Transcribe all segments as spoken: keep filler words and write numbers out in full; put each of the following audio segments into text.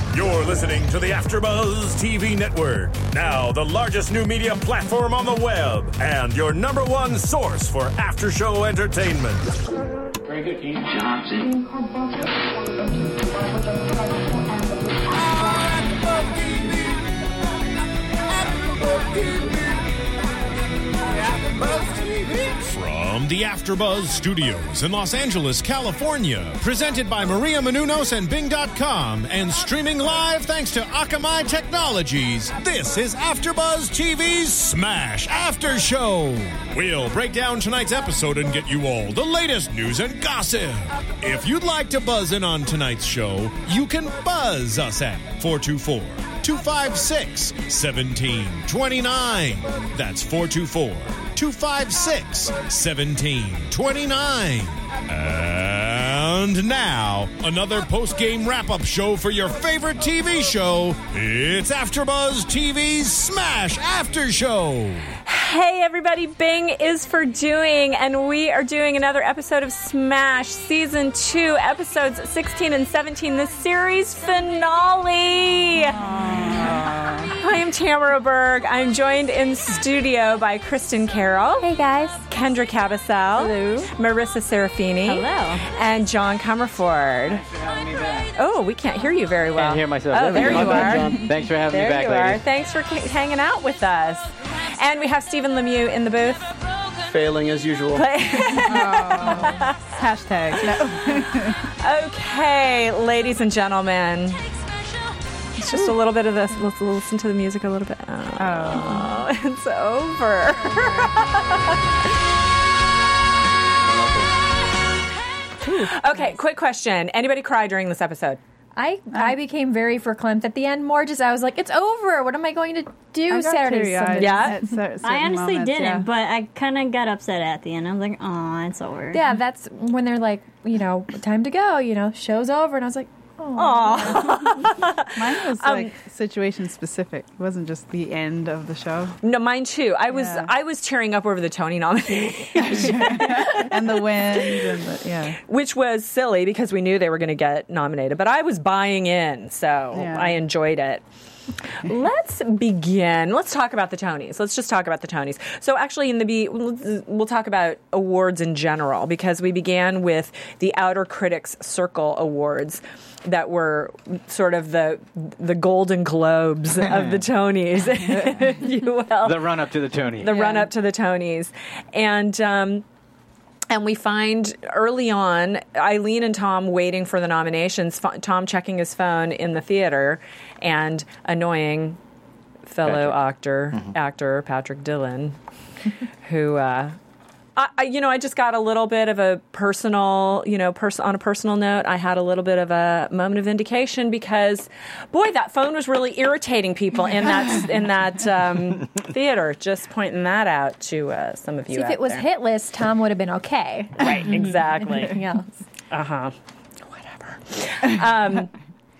You're listening to the AfterBuzz T V network, now the largest new media platform on the web, and your number one source for after-show entertainment. Very good, Keith Johnson. From the AfterBuzz Studios in Los Angeles, California, presented by Maria Menounos and Bing dot com, and streaming live thanks to Akamai Technologies, this is AfterBuzz T V's Smash After Show. We'll break down tonight's episode and get you all the latest news and gossip. If you'd like to buzz in on tonight's show, you can buzz us at four two four, two five six, one seven two nine. That's four two four, two five six, one seven two nine. And now, another post-game wrap-up show for your favorite T V show. It's AfterBuzz T V's Smash After Show. Hey everybody, Bing is for doing, and we are doing another episode of Smash Season two, episodes sixteen and seventeen, the series finale. Aww. I am Tamara Berg. I'm joined in studio by Kristen Carroll. Hey guys. Kendra Cabasel. Hello. Marissa Serafini. Hello. And John Comerford. Oh, we can't hear you very well. I can't hear myself. Oh, there you are. Thanks for having there me back, you are. ladies. Thanks for c- hanging out with us. And we have Stephen Lemieux in the booth. Failing as usual. Hashtag. No. Okay, ladies and gentlemen. It's just Ooh. a little bit of this. Let's listen to the music a little bit. Oh, oh. It's over. Okay, quick question. Anybody cry during this episode? I I became very verklempt at the end. More just I was like, it's over. What am I going to do Saturday? Sunday? Yeah. I honestly moments, didn't, yeah. but I kind of got upset at the end. I was like, oh, it's over. Yeah, that's when they're like, you know, time to go. You know, show's over, and I was like, oh. Mine was Um, like situation specific. It wasn't just the end of the show. No, mine too. I was Yeah. I was tearing up over the Tony nomination. And the wind and the, yeah. Which was silly because we knew they were going to get nominated, but I was buying in, so Yeah. I enjoyed it. Let's begin. Let's talk about the Tonys. Let's just talk about the Tonys. So actually, in the be, we'll talk about awards in general because we began with the Outer Critics Circle Awards that were sort of the the Golden Globes of the Tonys, if you will. The run-up to the Tonys. The Yeah. run-up to the Tonys. And... Um, And we find early on Eileen and Tom waiting for the nominations, F- Tom checking his phone in the theater, and annoying fellow Patrick. actor, Mm-hmm. actor Patrick Dillon, who, uh, I, I, you know, I just got a little bit of a personal, you know, pers- on a personal note, I had a little bit of a moment of vindication because, boy, that phone was really irritating people in that in that um, theater. Just pointing that out to uh, some of you See, if out it was there. hit list, Tom would have been okay. Right, exactly. Anything else. Uh-huh. Whatever. Um,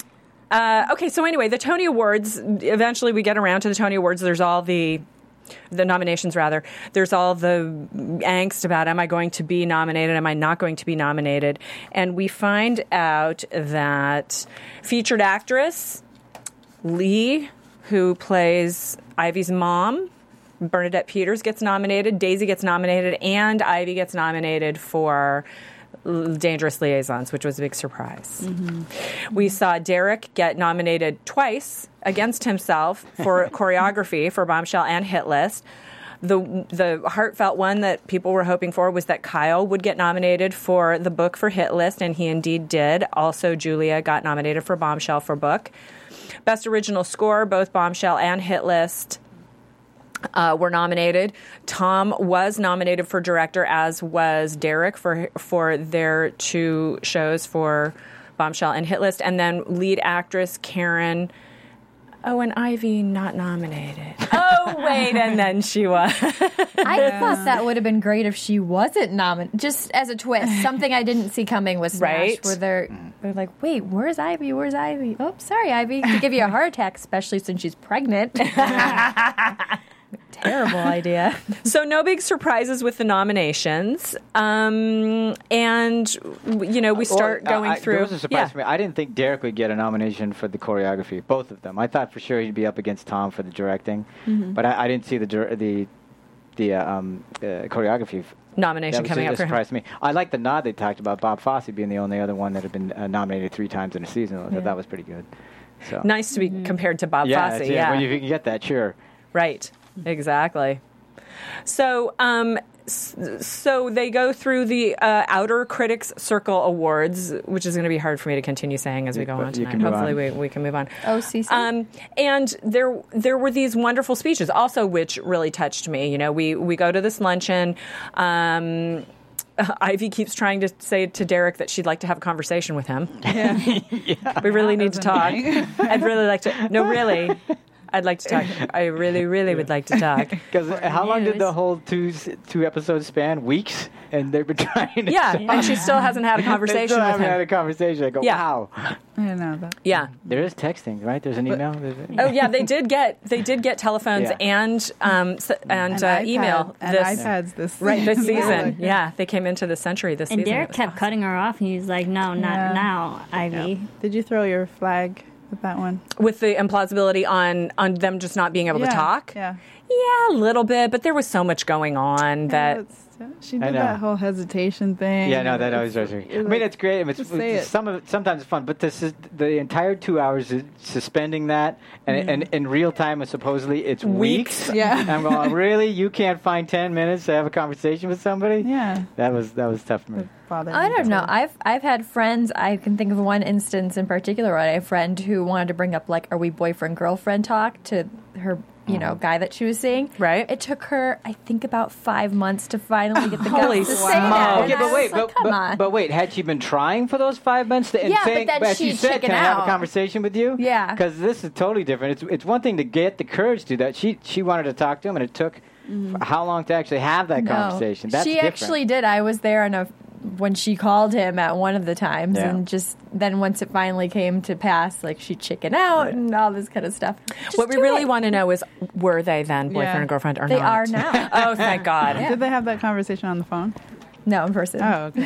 uh, okay, so anyway, the Tony Awards, eventually we get around to the Tony Awards. There's all the, the nominations, rather. There's all the angst about, am I going to be nominated? Am I not going to be nominated? And we find out that featured actress Lee, who plays Ivy's mom, Bernadette Peters, gets nominated. Daisy gets nominated, and Ivy gets nominated for Dangerous Liaisons, which was a big surprise. Mm-hmm. We saw Derek get nominated twice against himself for choreography for Bombshell and Hit List. The the heartfelt one that people were hoping for was that Kyle would get nominated for the book for Hit List, and he indeed did. Also, Julia got nominated for Bombshell for book. Best Original Score, both Bombshell and Hit List Uh, were nominated. Tom was nominated for director, as was Derek for for their two shows for Bombshell and Hit List. And then lead actress Karen. Oh, and Ivy not nominated. Oh, wait, and then she was. I thought that would have been great if she wasn't nominated. Just as a twist, something I didn't see coming was Smash, Right. where they're they're like, wait, where's Ivy? Where's Ivy? Oh, sorry, Ivy, to give you a heart attack, especially since she's pregnant. Terrible idea. So no big surprises with the nominations. Um, and, you know, we start Well, going I, through. There was a surprise yeah. for me. I didn't think Derek would get a nomination for the choreography, both of them. I thought for sure he'd be up against Tom for the directing, Mm-hmm. but I, I didn't see the dir- the the uh, um, uh, choreography. Nomination That was coming a, up a for him. surprise to me. I like the nod they talked about Bob Fosse being the only other one that had been uh, nominated three times in a season. I thought that was pretty good. So Nice to be compared to Bob yeah, Fosse. yeah, Yeah, when you can get that, sure. right. Exactly. So, um, s- so they go through the uh, Outer Critics Circle Awards, which is going to be hard for me to continue saying as we go But on you tonight. can move Hopefully, on. we, we can move on. O C C. Um, and there, there were these wonderful speeches also, which really touched me. You know, we we go to this luncheon. Um, Ivy keeps trying to say to Derek that she'd like to have a conversation with him. Yeah. We really need to talk. annoying. I'd really like to. No, really. I'd like to talk. I really, really would like to talk. Because how long did news. the whole two s- two episodes span? Weeks, and they've been trying to. Yeah, and she still hasn't had a They conversation still with haven't had him. a conversation. I go, Yeah. wow. I don't know that. Yeah. There is texting, right? There's an email. There's a- Oh yeah, they did get they did get telephones Yeah. and um s- and, And uh, iPad- email and this iPads this right this Yeah. season. Yeah, they came into the century this And season. Derek It was kept awesome. cutting her off, and he was like, "No, not Yeah. now, Ivy." Did you throw your flag with that one? with the implausibility on on them just not being able yeah. to talk. Yeah. Yeah, a little bit, but there was so much going on that. Yeah, that's- she I did know. that whole hesitation thing. Yeah, no, that always drives me. I was mean, like, it's great. It's, just say it's it. some of it, sometimes it's fun, but this is the entire two hours is suspending that, and Mm-hmm. and in real time, is supposedly it's weeks. Weeks. Yeah. And I'm going, really? You can't find ten minutes to have a conversation with somebody? Yeah. That was that was tough for me. It bothered I me don't know. too. I've I've had friends. I can think of one instance in particular. Where I had a friend who wanted to bring up like, "Are we boyfriend girlfriend?" talk to her, you know, guy that she was seeing. Right. It took her, I think, about five months to finally get the Holy guts to say smokes. that. And Okay, I but was wait, like, but, come but, on. but wait, had she been trying for those five months to, and Yeah, but saying, then as she she said, chickened can I have a out. conversation with you? Yeah. Because this is totally different. It's it's one thing to get the courage to do that. She she wanted to talk to him, and it took f- how long to actually have that No. conversation? That's she different. actually did. I was there on a when she called him at one of the times, Yeah. and just then once it finally came to pass, like she chickened out Right. and all this kind of stuff. Just What we do really it. want to know is, were they then boyfriend Yeah. and girlfriend or They not? are now. Oh, thank God. Did they have that conversation on the phone? No, in person. Oh, okay.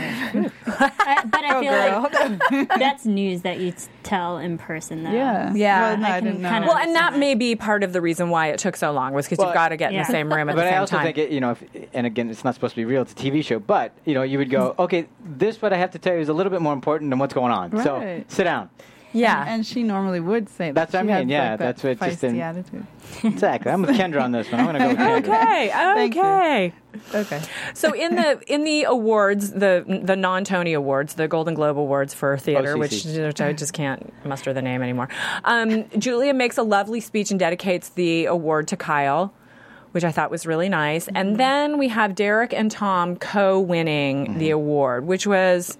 I, but I Oh, feel girl. like that's news that you t- tell in person, though. yeah. Yeah. Well, no, I I, can didn't know. kinda- Well, and that may be part of the reason why it took so long was because Well, you've got to get in yeah. the same room at But the I same also time. think it, you know, if, and again, it's not supposed to be real. It's a T V show, but you know, you would go, okay, this what I have to tell you is a little bit more important than what's going on. So Right. sit down. yeah. And she normally would say that. That's what I She mean, had, yeah, like, that's that what just feisty didn't- attitude. Exactly. I'm with Kendra on this one. I'm going to go with Kendra. Okay. Thank you. Okay. Okay. So in the in the awards, the the non Tony Awards, the Golden Globe Awards for theater, O which, C C. which I just can't muster the name anymore. Um, Julia makes a lovely speech and dedicates the award to Kyle, which I thought was really nice. And then we have Derek and Tom co-winning the award, which was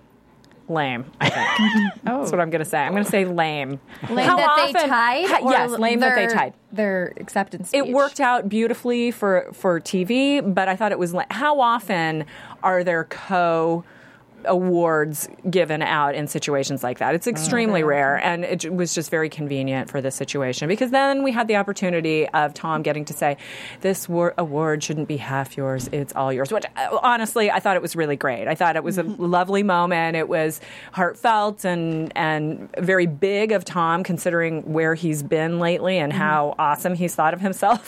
lame. I think Oh. that's what I'm going to say. I'm going to say lame. Lame How that they often- tied? Ha- or yes, lame that they their- tied. Their acceptance speech. It worked out beautifully for, for T V, but I thought it was like, how often are there co awards given out in situations like that? It's extremely rare, and it j- was just very convenient for this situation because then we had the opportunity of Tom getting to say, "This war- award shouldn't be half yours; it's all yours." Which, uh, honestly, I thought it was really great. I thought it was a lovely moment. It was heartfelt and and very big of Tom, considering where he's been lately and how awesome he's thought of himself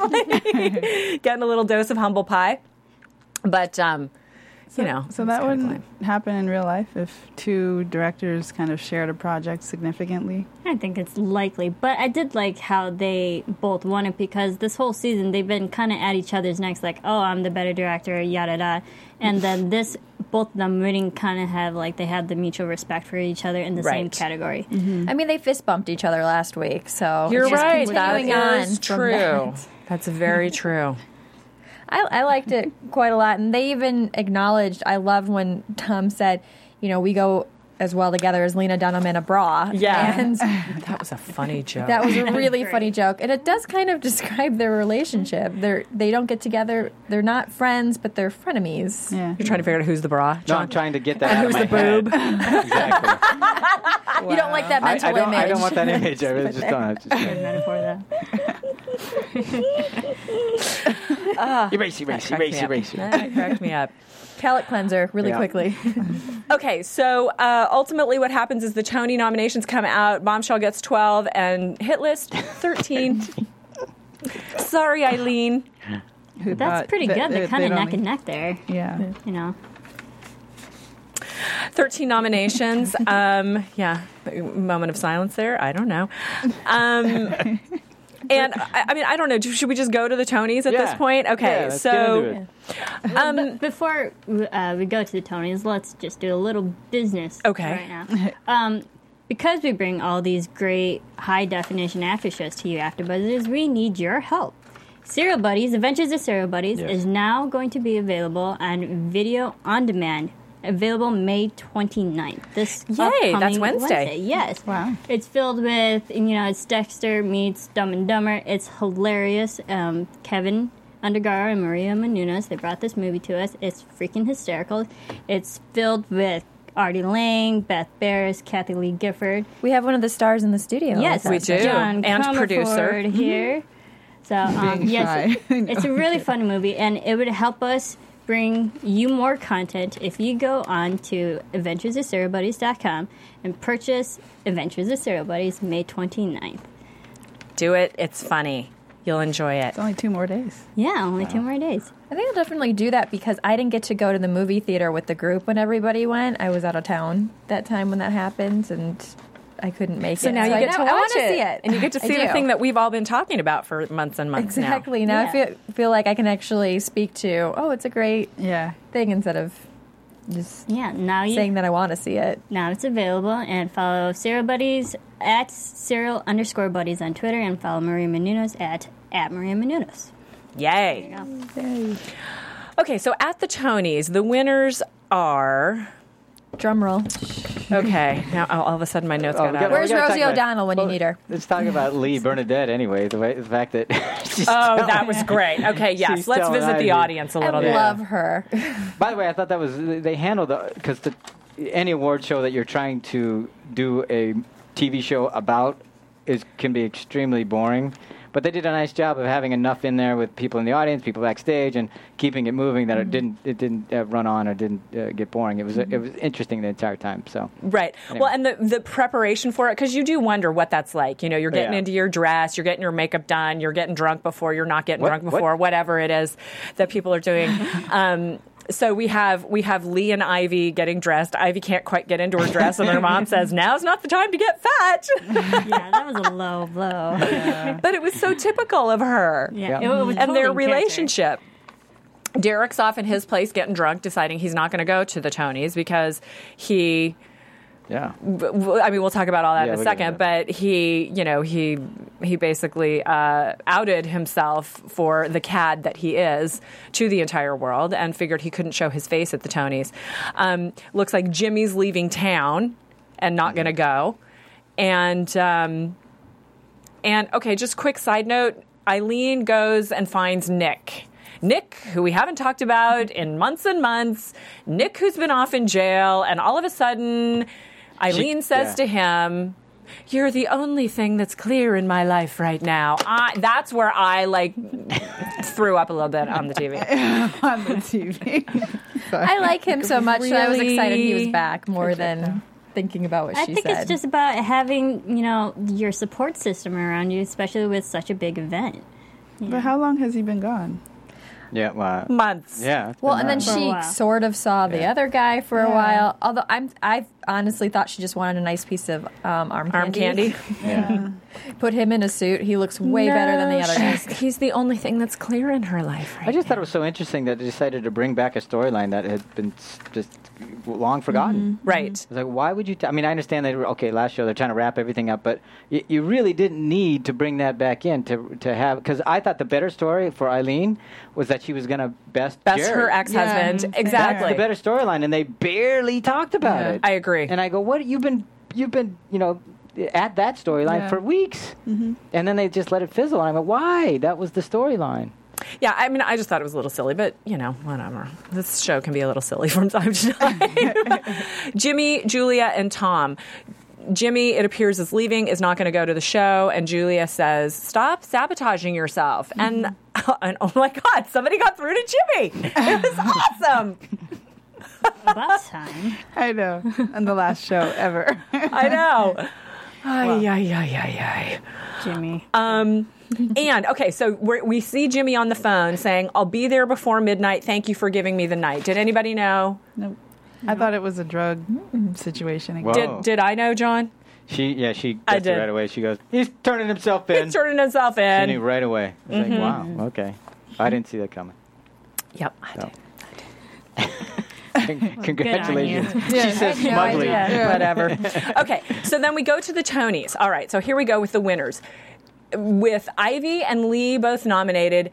lately. Getting a little dose of humble pie, but um, you know, So it's that kinda wouldn't lame. happen in real life if two directors kind of shared a project significantly. I think it's likely, but I did like how they both won it because this whole season they've been kind of at each other's necks, like, "Oh, I'm the better director," yada yada, and then this, both of them winning, kind of have like they had the mutual respect for each other in the same Right. category. I mean, they fist bumped each other last week, so You're it's just right. That continuing on is from true. that. That's very true. I, I liked it quite a lot, and they even acknowledged. I loved when Tom said, "You know, we go as well together as Lena Dunham in a bra." Yeah. and That was a funny joke. that was a really Great. funny joke, and it does kind of describe their relationship. They're they don't get together. They're not friends, but they're frenemies. Yeah. You're trying to figure out who's the bra, No, John? I'm trying to get that And out of who's my the head. boob? Exactly. You don't like that I, mental I don't. image. I don't want that image. I really just don't. I just, Good metaphor, though. Erase, erase, That erase, cracked me erase. up. That cracked me up. Palate cleanser, really Yeah. quickly. Okay, so uh, ultimately what happens is the Tony nominations come out, Bombshell gets twelve, and Hit List thirteen. Sorry, Eileen. Who That's thought pretty that- good. They're that kind of they'd neck only- and neck there. Yeah. You know. thirteen nominations. Um, yeah, moment of silence there. I don't know. Um, and I, I mean, I don't know. Should we just go to the Tonys at Yeah. this point? Okay, Yeah, let's get into so it. um, But before uh, we go to the Tonys, let's just do a little business Okay. right now. Um, because we bring all these great high definition after shows to you, AfterBuzzers, we need your help. Serial Buddies, Adventures of Serial Buddies, Yes. is now going to be available on video on demand. Available May twenty-ninth. This Yay, upcoming that's Wednesday. Yes. Wow. It's filled with, you know, it's Dexter meets Dumb and Dumber. It's hilarious. Um, Kevin Undergaro and Maria Menounos, they brought this movie to us. It's freaking hysterical. It's filled with Artie Lang, Beth Barris, Kathy Lee Gifford. We have one of the stars in the studio. Yes, We do. John And Comerford producer. here. So um, Being yes, shy. it's a really fun movie, and it would help us bring you more content if you go on to adventures of serial buddies dot com and purchase Adventures of Serial Buddies May twenty-ninth. do it. It's funny. You'll enjoy it. It's only two more days. Yeah, only two more days. I think I'll definitely do that because I didn't get to go to the movie theater with the group when everybody went. I was out of town that time when that happened, and I couldn't make So it. now you I get know- to I watch wanna it. see it, and you get to I see the do. thing that we've all been talking about for months and months now. Exactly. Now, Yeah. I feel feel like I can actually speak to. Oh, it's a great Yeah. thing instead of just Yeah, now you saying that I want to see it. now it's available, and follow Serial Buddies at serial underscore buddies on Twitter, and follow Maria Menounos at at Maria Menounos. Yay. Yay. Okay, so at the Tonys, the winners are. Drum roll. Okay, now all all of a sudden my notes Oh, got we out. gotta- of- Where's we gotta Rosie talk about- O'Donnell when you need her? Let's talk about Lee Bernadette anyway. The way the fact that she's Oh, telling- that was great. Okay, yes, She's let's telling visit the Ivy. audience a I little bit. love her. By the way, I thought that was they handled because the, any award show that you're trying to do a T V show about is can be extremely boring. But they did a nice job of having enough in there with people in the audience, people backstage, and keeping it moving that it didn't it didn't uh, run on or didn't uh, get boring. It was it was interesting the entire time. So Right. Anyway. Well, and the, the preparation for it, because you do wonder what that's like. You know, you're getting Yeah. into your dress, you're getting your makeup done, you're getting drunk before, you're not getting What? drunk What? before, whatever it is that people are doing. um, so we have we have Lee and Ivy getting dressed. Ivy can't quite get into her dress, and her mom says, "Now's not the time to get fat." Yeah, that was a low blow. But it was so typical of her. Yeah, Yeah. it was And totally their in character. relationship. Derek's off in his place getting drunk, deciding he's not going to go to the Tonys because he. yeah, w- I mean, we'll talk about all that Yeah, in a we'll get second. into that. But he, you know, he he basically uh, outed himself for the cad that he is to the entire world, and figured he couldn't show his face at the Tonys. Um, looks like Jimmy's leaving town and not going to go. And um, and okay, just quick side note: Eileen goes and finds Nick. Nick, who we haven't talked about in months and months. Nick, who's been off in jail, and all of a sudden, Eileen says yeah. to him, "You're the only thing that's clear in my life right now." I, that's where I like threw up a little bit on the T V. On the T V. I like him so much that I was excited he was Really back more than thinking about what I she think said. it's just about having, you know, your support system around you, especially with such a big event. But how long has he been gone? yeah, well, Months. yeah. it's Well, been and then that. For a she while. sort of saw the Yeah. other guy for a Yeah. while. Although I'm, I honestly thought she just wanted a nice piece of um, arm candy. Arm candy. yeah. Put him in a suit. He looks way better than the No, other she's- guy. He's the only thing that's clear in her life right I just thought it was so interesting that they decided to bring back a storyline that had been s- just long forgotten. Right. It's like, why would you? T- I mean, I understand they were okay. Last show, they're trying to wrap everything up, but y- you really didn't need to bring that back in to to have. Because I thought the better story for Eileen was that she was going to best Best Jared. her ex-husband. Yeah. That's Exactly. the better storyline, and they barely talked about Yeah. it. I agree. And I go, what? You've been you've been you know at that storyline Yeah. for weeks, Mm-hmm. and then they just let it fizzle. And I go, why? That was the storyline. Yeah, I mean, I just thought it was a little silly, but, you know, whatever. This show can be a little silly from time to time. Jimmy, Julia, and Tom. Jimmy, it appears, is leaving, is not going to go to the show, and Julia says, "Stop sabotaging yourself." Mm-hmm. And, and oh my God, somebody got through to Jimmy. It was awesome. About time. I know. On the last show ever. I know. Ay, ay, ay, ay, ay. Jimmy. Um, and, okay, so we're, we see Jimmy on the phone saying, "I'll be there before midnight. Thank you for giving me the night." Did anybody know? Nope. I thought it was a drug situation again. Whoa. Did, did I know, John? She, yeah, she I gets it did. right away. She goes, "He's turning himself in." He's turning himself She in. knew right away. I was Mm-hmm. like, wow, okay. I didn't see that coming. Yep, I No. did. Congratulations. Yeah, She says I had no smugly. idea. Whatever. Okay, so then we go to the Tonys. All right, so here we go with the winners. With Ivy and Lee both nominated,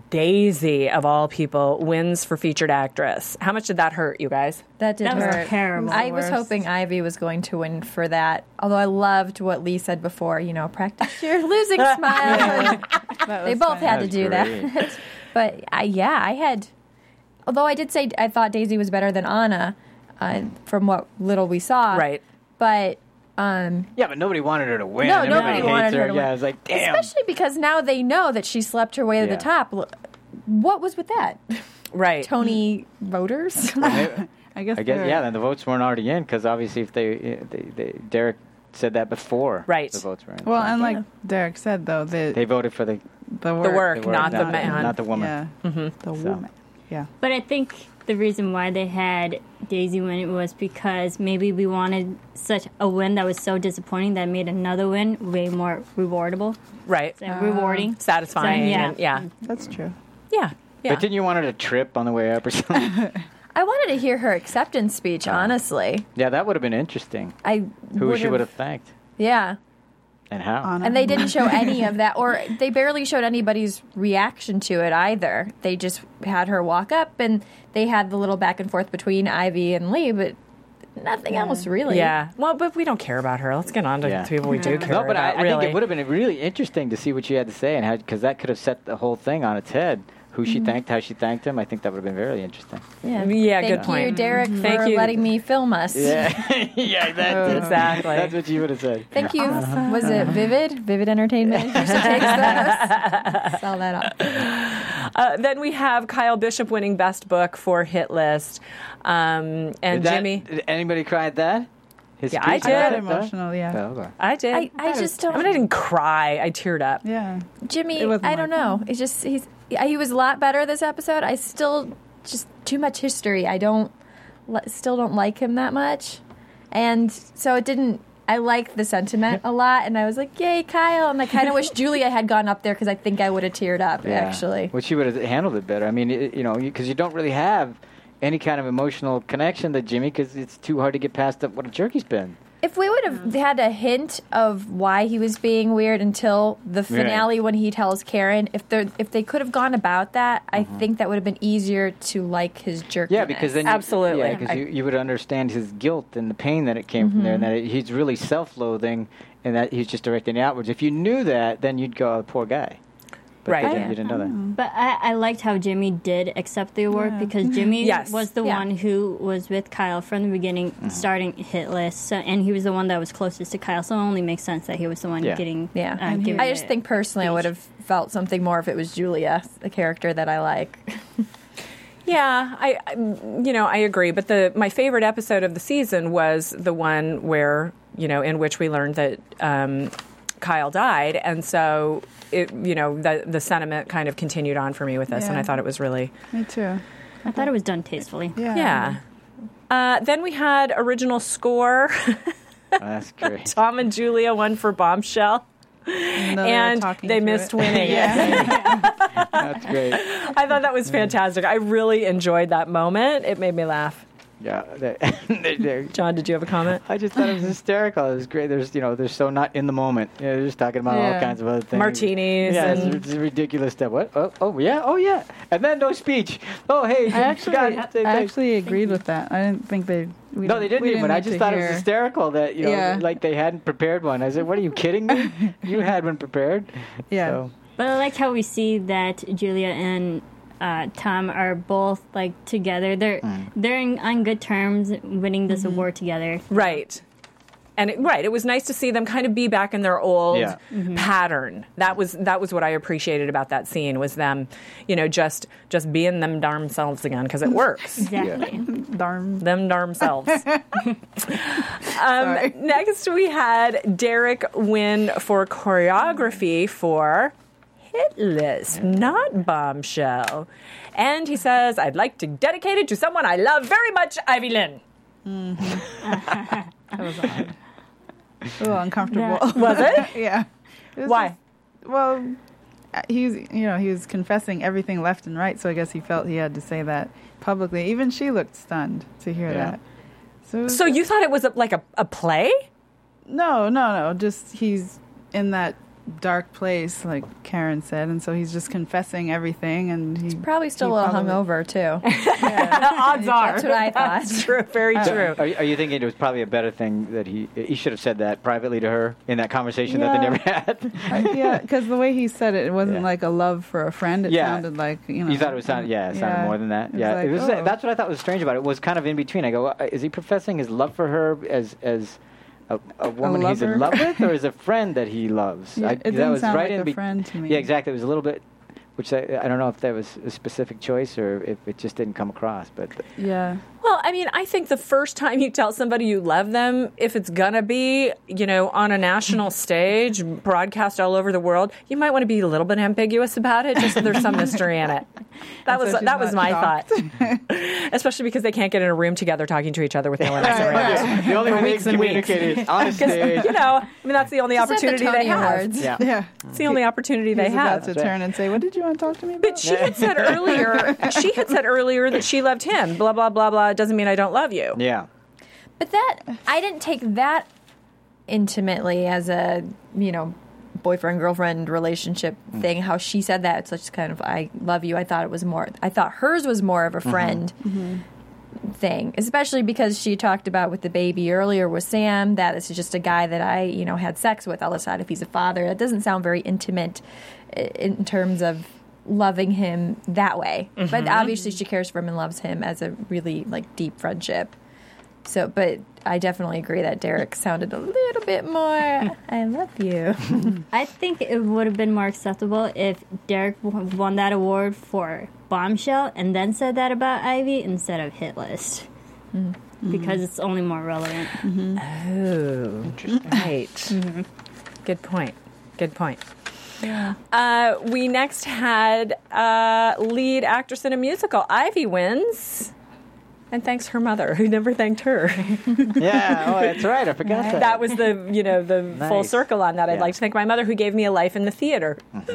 Daisy, of all people, wins for featured actress. How much did that hurt you guys? That did That was hurt. terrible. I was Worst. hoping Ivy was going to win for that. Although I loved what Lee said before. You know, practice your losing smile. That They was both fun. had to That's do great. that. But I, yeah, I had. Although I did say I thought Daisy was better than Anna, uh, from what little we saw. Right. But um, Yeah, but nobody wanted her to win. No, Everybody nobody hates wanted her her. to Yeah, win. I was like, damn. especially because now they know that she slept her way to Yeah. the top. L- What was with that? Right. Tony voters? I guess. I guess, they're- yeah, then the votes weren't already in because obviously if they, they, they, Derek said that before Right. the votes were in. Well, So and like Derek said, though, the they voted for the, the work, The work, the word, not the not, man. not the woman. Yeah, Mm-hmm. the So. woman. Yeah. But I think the reason why they had Daisy win it was because maybe we wanted such a win that was so disappointing that made another win way more rewardable, Right. so rewarding. Satisfying. So, yeah. and- yeah. That's true. Yeah. Yeah. But didn't you want her to trip on the way up or something? I wanted to hear her acceptance speech, honestly. Yeah, that would have been interesting. I Who she would have thanked Yeah. and how. Anna. And they didn't show any of that, or they barely showed anybody's reaction to it either. They just had her walk up, and they had the little back and forth between Ivy and Lee, but nothing else really. Yeah. Well, but we don't care about her. Let's get on to Yeah. the people we do care No, but I, about. I really. think it would have been really interesting to see what she had to say and how, because that could have set the whole thing on its head. Who she thanked, how she thanked him. I think that would have been very interesting. Yeah, Yeah, Thank good you, point. Derek, for Thank you. letting me film us. Yeah, yeah, that's Exactly. That's what you would have said. Thank you. Was it Vivid? Vivid Entertainment used to take those. Sell that up. Uh, then we have Kyle Bishop winning Best Book for Hit List. Um, and Did that- Jimmy. Did anybody cry at that? His Yeah, I speech? did. I got Did. emotional. Yeah. Oh, okay. I did. I, I just don't. I mean, I didn't cry. I teared up. Yeah. Jimmy, It wasn't I don't like- know. It's just he's yeah, he was a lot better this episode. I still just too much history. I don't li- still don't like him that much, and so it didn't. I liked the sentiment a lot, and I was like, "Yay, Kyle!" And I kind of wish Julia had gone up there because I think I would have teared up. Yeah. Actually, Well, she would have handled it better. I mean, it, you know, because you don't really have any kind of emotional connection to Jimmy because it's too hard to get past the, what a jerk he's been. if we would have had a hint of why he was being weird until the finale when he tells Karen, if they if they could have gone about that, I think that would have been easier to like his jerkiness. Yeah, because then you, Absolutely. yeah, because I- you, you would understand his guilt and the pain that it came from there, and that it, he's really self-loathing, and that he's just directing it outwards. If you knew that, then you'd go, oh, "Poor guy." But Right. you didn't, you didn't know that. But I, I liked how Jimmy did accept the award because Jimmy Yes. was the Yeah. one who was with Kyle from the beginning, Mm-hmm. starting Hit List, so, and he was the one that was closest to Kyle, so it only makes sense that he was the one Yeah. getting. Yeah, uh, given I just the think personally, I would have felt something more if it was Julia, the character that I like. Yeah, I, I you know I agree. But the my favorite episode of the season was the one where you know in which we learned that um, Kyle died, and so it you know the the sentiment kind of continued on for me with this, and Yeah. I thought it was really Me too. I thought it was done tastefully. Yeah. yeah. Uh, then we had original score. Oh, that's great. Tom and Julia won for Bombshell, Even though they were and talking they through missed it. winning it. That's great. I thought that was fantastic. I really enjoyed that moment. It made me laugh. Yeah. They, they, they're- John, did you have a comment? I just thought it was hysterical. It was great. There's, you know, they're so not in the moment. You know, they're just talking about all Yeah. kinds of other things. Martinis Yeah, and it's, it's ridiculous stuff. What? Oh, oh, yeah, oh, yeah. And then no speech. Oh, hey, I actually, forgot I to say thanks. actually agreed with that. I didn't think they. We No, they didn't we even. I need just to thought it was hear- hysterical that, you know, Yeah. like they hadn't prepared one. I said, what, are you kidding me? You had one prepared. Yeah. So, But I like how we see that Julia and uh, Tom are both like together. They're Mm. they're in, on good terms, winning this award together. right. and it, right, it was nice to see them kind of be back in their old Yeah. pattern. That was that was what I appreciated about that scene, was them, you know, just just being them darn selves again, because it works. Exactly. Darn. Them darn selves. um, next, we had Derek win for choreography for Hit List, not Bombshell. And he says, I'd like to dedicate it to someone I love very much, Ivy Lynn. That was odd. A little uncomfortable. Was it? Yeah. It was Why? just- well, uh, he's you know he was confessing everything left and right, so I guess he felt he had to say that publicly. Even she looked stunned to hear Yeah. that. So, it was So you thought it was a, like a, a play? No, no, no. Just he's in that dark place, like Karen said, and so he's just confessing everything, and he Probably still he a little probably- hungover too. Odds are. That's what I thought. That's true. Very true. Are, you- are you thinking it was probably a better thing that he he should have said that privately to her in that conversation that they Yeah. never had? Uh, yeah, because the way he said it, it wasn't Yeah. like a love for a friend. It Yeah. sounded like you know. You thought it was sound, yeah, it sounded Yeah. more than that. It was Yeah, like, it was. oh. That's what I thought was strange about it. It was kind of in between. I go, uh, is he professing his love for her as as a, a woman he's in lover? love with, or as a friend that he loves? Yeah, I, it that didn't was sound right like in a be- friend to me. Yeah, exactly. It was a little bit, which I, I don't know if that was a specific choice or if it just didn't come across. But Yeah. Well, I mean, I think the first time you tell somebody you love them, if it's going to be, you know, on a national stage, broadcast all over the world, you might want to be a little bit ambiguous about it, just so there's some mystery in it. That And was so she's that was not my shocked. thought. Especially because they can't get in a room together talking to each other with no one else around. the only way they weeks and weeks. communicated on a stage. You know, I mean, that's the only Just at the opportunity they Tony have. Awards. Yeah. Yeah. It's the only opportunity they He's about have. to right. turn and say, "What did you want to talk to me about?" But she had said earlier, she had said earlier that she loved him. Blah blah blah blah. It doesn't mean I don't love you. Yeah. But that I didn't take that intimately as a you know boyfriend girlfriend relationship thing. How she said that, it's just kind of I love you. I thought it was more. I thought hers was more of a friend thing, especially because she talked about with the baby earlier with Sam that this is just a guy that I you know had sex with. I'll decide if he's a father. That doesn't sound very intimate i- in terms of loving him that way. But obviously she cares for him and loves him as a really like deep friendship. So, but I definitely agree that Derek sounded a little bit more, I love you. I think it would have been more acceptable if Derek w- won that award for Bombshell and then said that about Ivy instead of Hit List. Because it's only more relevant. Oh, interesting. Right. Good point. Good point. Yeah. Uh, we next had uh, lead actress in a musical. Ivy wins. And thanks her mother, who never thanked her. Yeah. Oh, that's right. I forgot that. That was the, you know, the full Nice. circle on that. I'd Yeah. like to thank my mother, who gave me a life in the theater.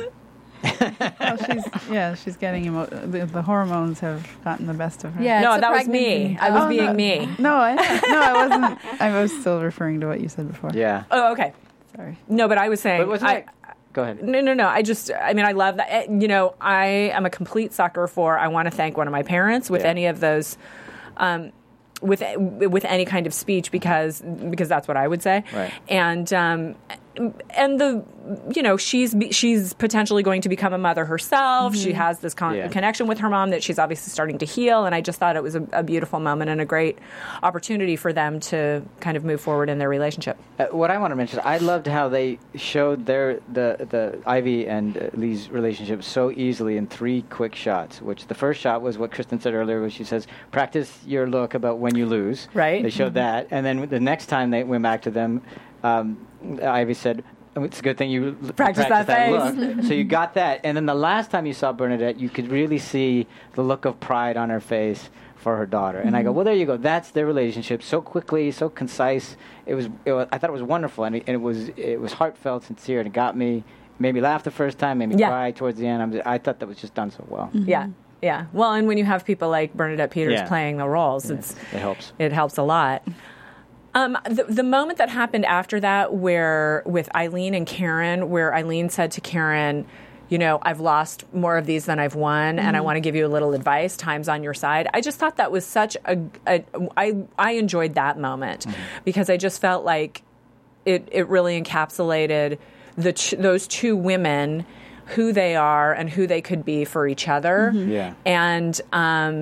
Well, she's yeah, she's getting emo- the, the hormones have gotten the best of her. Yeah. No, it's a that was pregnancy. me. I was Oh, being no. me. No, I no, I wasn't. I was still referring to what you said before. Yeah. Oh, okay. Sorry. No, but I was saying. But wasn't I, it? Go ahead. No, no, no. I just, I mean, I love that. Eh, You know, I am a complete sucker for, I want to thank one of my parents with Yeah. any of those, um, with with any kind of speech, because because that's what I would say. Right. And um, and the, you know, she's she's potentially going to become a mother herself. She has this con- Yeah. connection with her mom that she's obviously starting to heal. And I just thought it was a, a beautiful moment and a great opportunity for them to kind of move forward in their relationship. Uh, what I want to mention, I loved how they showed their the the Ivy and uh, Lee's relationship so easily in three quick shots. Which the first shot was what Kristen said earlier, where she says, "Practice your look about when you lose." Right. They showed that, and then the next time they went back to them, um, Ivy said, "Oh, it's a good thing you l- Practice that face." look." So you got that, and then the last time you saw Bernadette, you could really see the look of pride on her face for her daughter. And I go, well, there you go. That's their relationship. So quickly, so concise. It was. It was I thought it was wonderful, and it, and it was. It was heartfelt, sincere, and it got me. Made me laugh the first time. Made me Yeah. cry towards the end. I'm, I thought that was just done so well. Yeah. Yeah. Well, and when you have people like Bernadette Peters Yeah. playing the roles, it's It helps. it helps a lot. Um, the, the moment that happened after that, where with Eileen and Karen, where Eileen said to Karen, you know, I've lost more of these than I've won, and I want to give you a little advice. Time's on your side. I just thought that was such a, a I, I enjoyed that moment because I just felt like it, it really encapsulated the ch- those two women, who they are and who they could be for each other. Yeah. And um,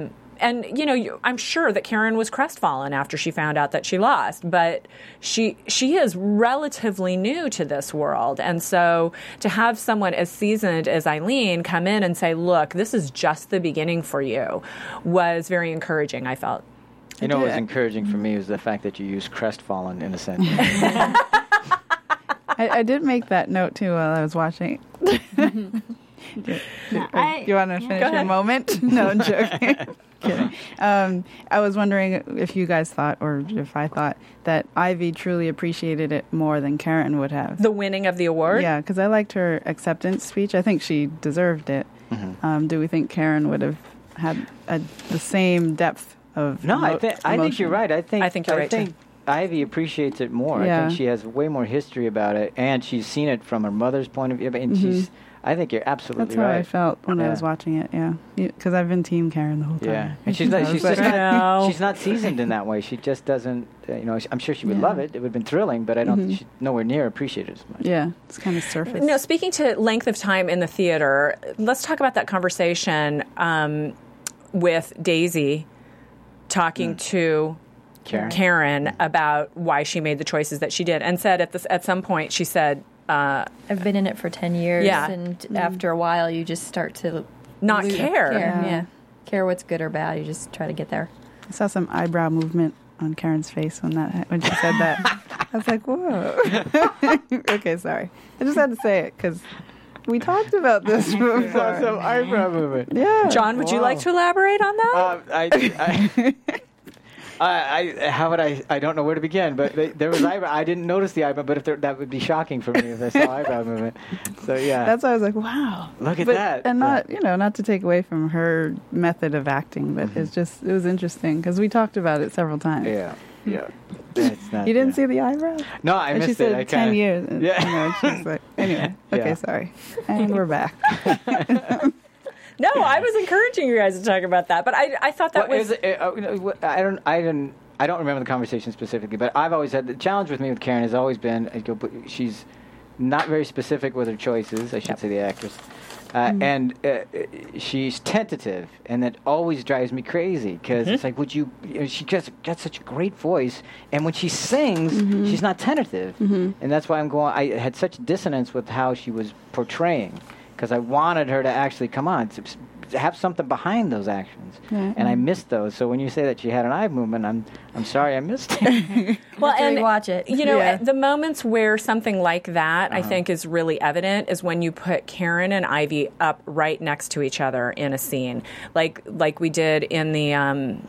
and you know, you, I'm sure that Karen was crestfallen after she found out that she lost, but she she is relatively new to this world, and so to have someone as seasoned as Eileen come in and say, "Look, this is just the beginning for you," was very encouraging. I felt. You know what was did. encouraging for me was the fact that you used crestfallen in a sentence. I, I did make that note too while I was watching. do, do, I- do you want to yeah. finish Go your ahead. moment? No, I'm joking. Kidding. Um, I was wondering if you guys thought, or if I thought, that Ivy truly appreciated it more than Karen would have. The winning of the award? Yeah, because I liked her acceptance speech. I think she deserved it. Mm-hmm. Um, do we think Karen would have had a, the same depth of No, I emo- think I think you're emotion? right. I think I think you're I right, too. think Ivy appreciates it more. I Yeah. think she has way more history about it, and she's seen it from her mother's point of view. And she's, I think you're absolutely That's how right. I felt when I Yeah. was watching it. Yeah, because I've been Team Karen the whole time. Yeah, and she's not. I was She's like- just not. No. She's not seasoned in that way. She just doesn't. Uh, you know, I'm sure she would Yeah. love it. It would have been thrilling, but I don't. Mhm. She's nowhere near appreciate it as much. Yeah, it's kind of surface. No, speaking to length of time in the theater, let's talk about that conversation um, with Daisy talking to Karen. Karen about why she made the choices that she did, and said at this at some point she said, uh, I've been in it for ten years, Yeah. and after a while, you just start to not lose- care. care. Yeah. Yeah. care what's good or bad. You just try to get there. I saw some eyebrow movement on Karen's face when that when she said that. I was like, whoa. Okay, sorry. I just had to say it because we talked about this Saw some before. eyebrow movement. Yeah. John, would you Wow. like to elaborate on that? Um, I, I, I, I, how would I? I don't know where to begin. But they, there was eyebrow. I didn't notice the eyebrow, but if there, that would be shocking for me if I saw eyebrow movement. So yeah, That's why I was like, wow. look at But, that. and not, you know, not to take away from her method of acting, but it's just, it was interesting because we talked about it several times. Yeah, yeah. It's not, You didn't yeah. see the eyebrow? No, I And missed she said it. I ten kinda, years. And, Yeah. You know, she's like, anyway. Okay, Yeah. sorry. And we're back. No, I was encouraging you guys to talk about that, but I, I thought that Well, was. is it- uh, you know, I don't. I didn't. I don't remember the conversation specifically, but I've always had the challenge with me with Karen has always been I go, she's not very specific with her choices. I should say the actress, uh, Mm-hmm. and uh, she's tentative, and that always drives me crazy because Mm-hmm. it's like, would you? you know, she gets got such a great voice, and when she sings, Mm-hmm. she's not tentative, and that's why I'm going. I had such dissonance with how she was portraying because I wanted her to actually come on. To, to have something behind those actions, Yeah. and I missed those. So when you say that she had an eye movement, I'm I'm sorry I missed it. Well, Have to and rewatch it. You know, Yeah. the moments where something like that, Uh-huh. I think, is really evident is when you put Karen and Ivy up right next to each other in a scene, like like we did in the. Um,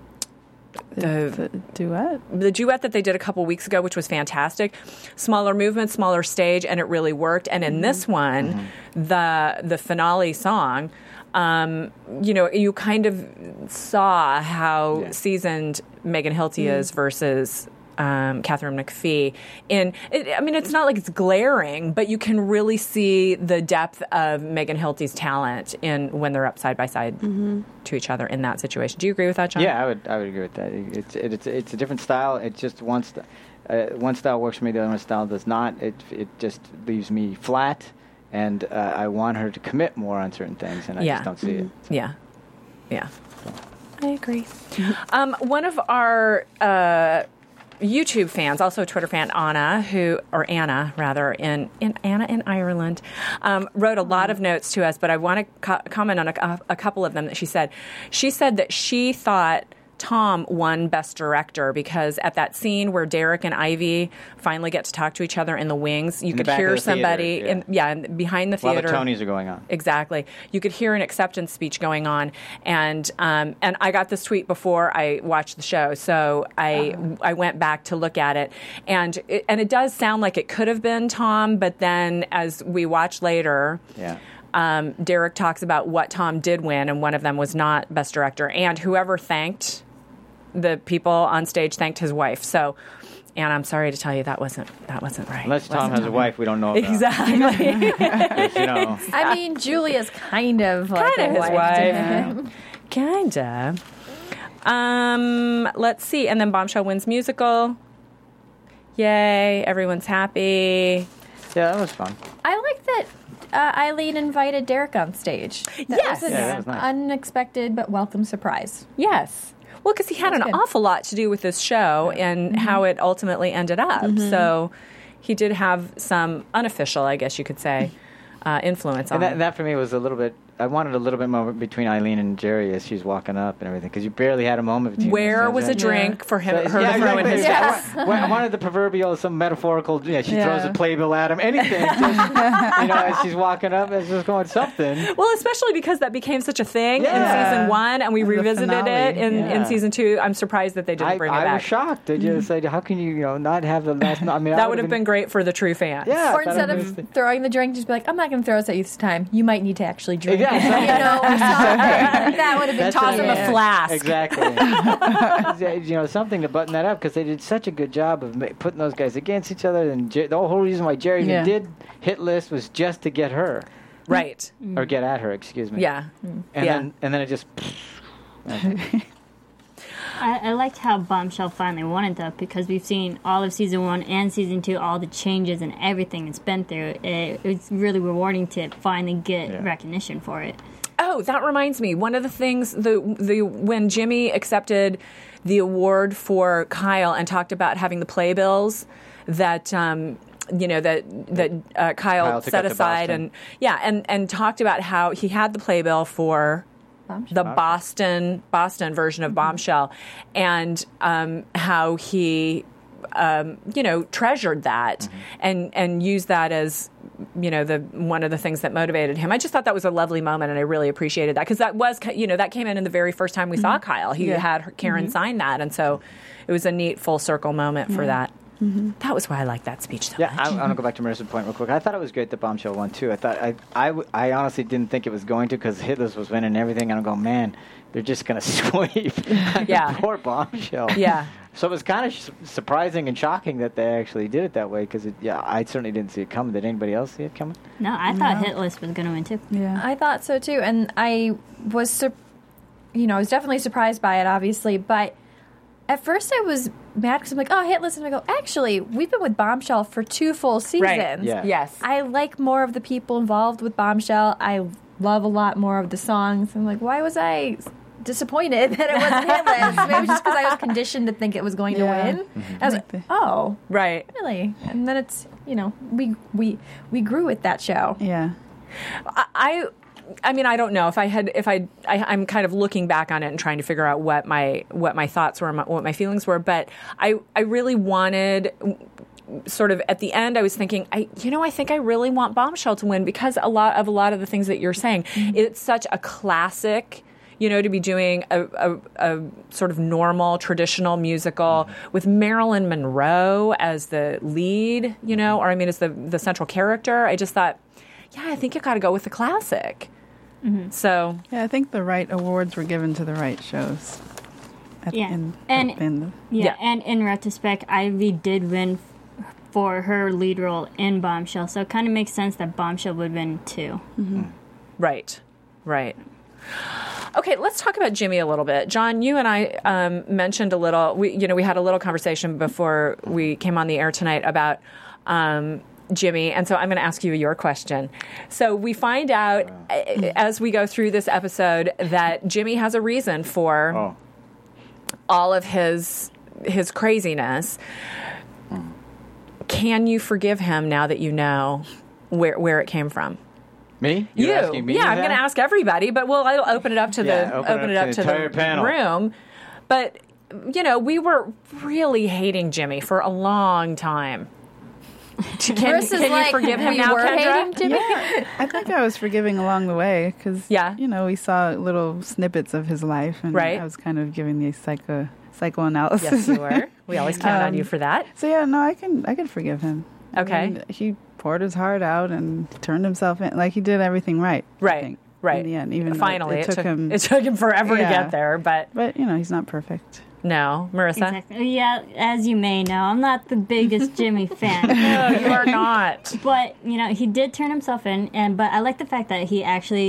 the The duet? the duet that they did a couple weeks ago, which was fantastic. Smaller movement, smaller stage, and it really worked. And in this one, the the finale song, um, you know, you kind of saw how Yeah. seasoned Megan Hilty is versus um, Catherine McPhee. In, it, I mean, it's not like it's glaring, but you can really see the depth of Megan Hilty's talent in when they're up side by side to each other in that situation. Do you agree with that, John? Yeah, I would I would agree with that. It's it, it's it's a different style. It's just one st- uh, one style works for me. The other one style does not. It it just leaves me flat, and uh, I want her to commit more on certain things, and I Yeah. just don't see it. Yeah. Yeah. I agree. Um, one of our uh, YouTube fans, also a Twitter fan, Anna, who or Anna rather, in, in Anna in Ireland, um, wrote a lot of notes to us. But I want to co- comment on a, a couple of them that she said. She said that she thought Tom won Best Director because at that scene where Derek and Ivy finally get to talk to each other in the wings, you In the could back of hear the theater, somebody, yeah. in, yeah, in, behind the While theater. the Tonys are going on. Exactly. You could hear an acceptance speech going on, and um, and I got this tweet before I watched the show, so I I went back to look at it, and it, and it does sound like it could have been Tom, but then as we watch later. Yeah. Um, Derek talks about what Tom did win, and one of them was not Best Director, and whoever thanked the people on stage thanked his wife. So, and I'm sorry to tell you that wasn't that wasn't right. Unless Tom Wasn't has a wife we don't know about. Exactly. 'Cause, you know. I mean, Julia's kind of like Kinda a his wife. wife. to him. Kinda. Um, let's see. And then Bombshell wins musical. Yay. Everyone's happy. Yeah, that was fun. I like that uh, Eileen invited Derek on stage. That Yes. was an Yeah, that was nice. unexpected but welcome surprise. Yes. Well, because he had an That's good. awful lot to do with this show and how it ultimately ended up. So he did have some unofficial, I guess you could say, uh, influence on And that, it. that for me was a little bit. I wanted a little bit more between Eileen and Jerry as she's walking up and everything, because you barely had a moment between. Where them. was a drink for him, So- her yeah, to throw in exactly. his Yeah, face? I, wa- I wanted the proverbial, some metaphorical. Yeah, she Yeah. throws a playbill at him. Anything, just, you know, as she's walking up, it's just going something. Well, especially because that became such a thing Yeah. in season one, and we And the revisited finale, it in, yeah. in season two. I'm surprised that they didn't I, bring it I back. was shocked. They just said, "How can you, you know, not have the last?" I mean, I That would have been great for the true fans. Yeah. Or that instead would've of throwing the drink, just be like, I'm not going to throw this at you this time. You might need to actually drink. Yeah, it." exactly. You know, or something. That would have been That's Toss it. him a yeah. flask. Exactly. You know, something to button that up, because they did such a good job of ma- putting those guys against each other. And Jer- the whole reason why Jerry even Yeah. did hit list was just to get her, Right. or get at her. Excuse me. Yeah. And yeah. then and then it just. I, I liked how Bombshell finally won it, though, because we've seen all of season one and season two, all the changes and everything it's been through. It, it's really rewarding to finally get Yeah. recognition for it. Oh, that reminds me. One of the things the the when Jimmy accepted the award for Kyle and talked about having the playbills that um, you know that that uh, Kyle, Kyle took set out to aside Boston. and yeah and and talked about how he had the playbill for the Boston Boston version of Bombshell, and um, how he um, you know treasured that Mm-hmm. and and used that as you know the one of the things that motivated him. I just thought that was a lovely moment, and I really appreciated that, because that was you know that came in in the very first time we saw Kyle. He Yeah. had her, Karen sign that, and so it was a neat full circle moment for that. That was why I liked that speech so Yeah, much. I, I want to go back to Marissa's point real quick. I thought it was great that Bombshell won too. I thought I, I, w- I honestly didn't think it was going to, because Hitless was winning and everything, and I'm going, man, they're just gonna sweep. Yeah. Poor Bombshell. Yeah. So it was kind of sh- surprising and shocking that they actually did it that way, because yeah, I certainly didn't see it coming. Did anybody else see it coming? No, I thought Hit List was going to win, too. Yeah. I thought so too, and I was, sur- you know, I was definitely surprised by it, obviously. But at first, I was mad because I'm like, "Oh, hit list," and I go, "Actually, we've been with Bombshell for two full seasons. Right. Yeah. Yes. I like more of the people involved with Bombshell. I love a lot more of the songs. I'm like, why was I disappointed that it wasn't hit list? Maybe it was just because I was conditioned to think it was going Yeah. to win. I was like, oh, Right. really? And then it's, you know, we we we grew with that show. Yeah. I, I mean, I don't know if I had, if I, I, I'm kind of looking back on it and trying to figure out what my, what my thoughts were, my, what my feelings were. But I, I really wanted, sort of at the end, I was thinking, I, you know, I think I really want Bombshell to win, because a lot of a lot of the things that you're saying, it's such a classic. You know, to be doing a, a, a sort of normal, traditional musical with Marilyn Monroe as the lead, you know, or I mean, as the the central character. I just thought, yeah, I think you got to go with the classic. So, Yeah, I think the right awards were given to the right shows. At, Yeah. in, And- in the, Yeah, Yeah. and in retrospect, Ivy did win f- for her lead role in Bombshell, so it kind of makes sense that Bombshell would win too. right, right. Okay, let's talk about Jimmy a little bit. John, you and I um, mentioned a little. We, you know, we had a little conversation before we came on the air tonight about um, Jimmy, and so I'm going to ask you your question. So we find out uh, as we go through this episode that Jimmy has a reason for Oh. all of his his craziness. Can you forgive him now that you know where where it came from? Me? You're you, asking me yeah, I'm that? going to ask everybody, but we'll I'll open it up to Yeah, the open it up to the entire panel. room. But you know, we were really hating Jimmy for a long time. Can, Versus can you like, forgive him we now, were Kendra? hating Jimmy. I think I was forgiving along the way because, Yeah. you know, we saw little snippets of his life, and Right. I was kind of giving the psycho psychoanalysis. Yes, you were. We always count on Um, you for that. So yeah, no, I can I can forgive him. I Okay. mean, he poured his heart out and turned himself in, like he did everything right. I Right, think, right. In the end, even though Finally, it, took him. It took him forever to Yeah. get there, but But you know, he's not perfect. no, Marissa. Exactly. Yeah, as you may know, I'm not the biggest Jimmy fan. No, you are not. But, you know, he did turn himself in, and but I like the fact that he actually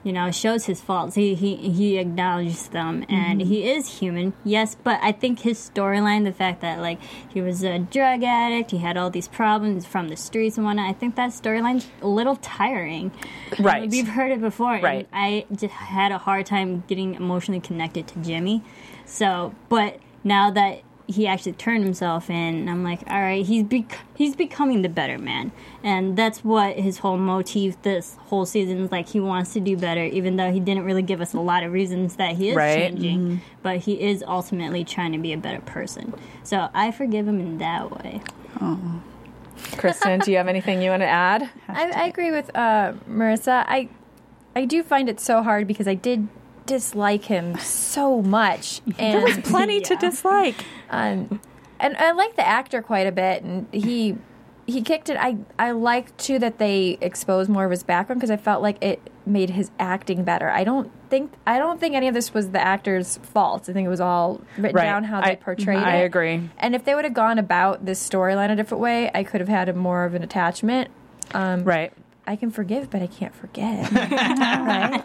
you know, shows his faults. He he, he acknowledges them, and mm-hmm. he is human, yes, but I think his storyline, the fact that, like, he was a drug addict, he had all these problems from the streets and whatnot, I think that storyline's a little tiring. Right. We've heard it before, right. and I just had a hard time getting emotionally connected to Jimmy. So, but now that he actually turned himself in, I'm like, all right, he's bec- he's becoming the better man, and that's what his whole motif this whole season is like. He wants to do better, even though he didn't really give us a lot of reasons that he is right. changing, mm-hmm. but he is ultimately trying to be a better person. So I forgive him in that way. Oh. Kristen, do you have anything you want to add? I, I agree with uh, Marissa. I I do find it so hard because I did dislike him so much. And There was plenty Yeah. to dislike. Um, and I like the actor quite a bit, and he he kicked it. I I like too that they exposed more of his background because I felt like it made his acting better. I don't think I don't think any of this was the actor's fault. I think it was all written Right. down how they I- portrayed it. I agree. And if they would have gone about this storyline a different way, I could have had a more of an attachment. Um, Right. I can forgive, but I can't forget. Right?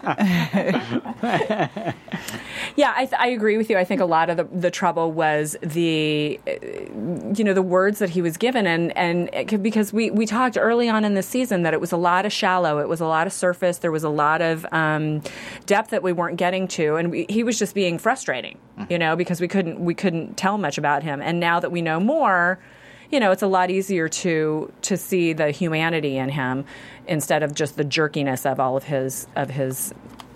Yeah, I, th- I agree with you. I think a lot of the, the trouble was the, uh, you know, the words that he was given, and and it could, because we, we talked early on in the season that it was a lot of shallow, it was a lot of surface, there was a lot of um, depth that we weren't getting to, and we, he was just being frustrating, you know, because we couldn't we couldn't tell much about him, and now that we know more, you know, it's a lot easier to to see the humanity in him instead of just the jerkiness of all of his of his.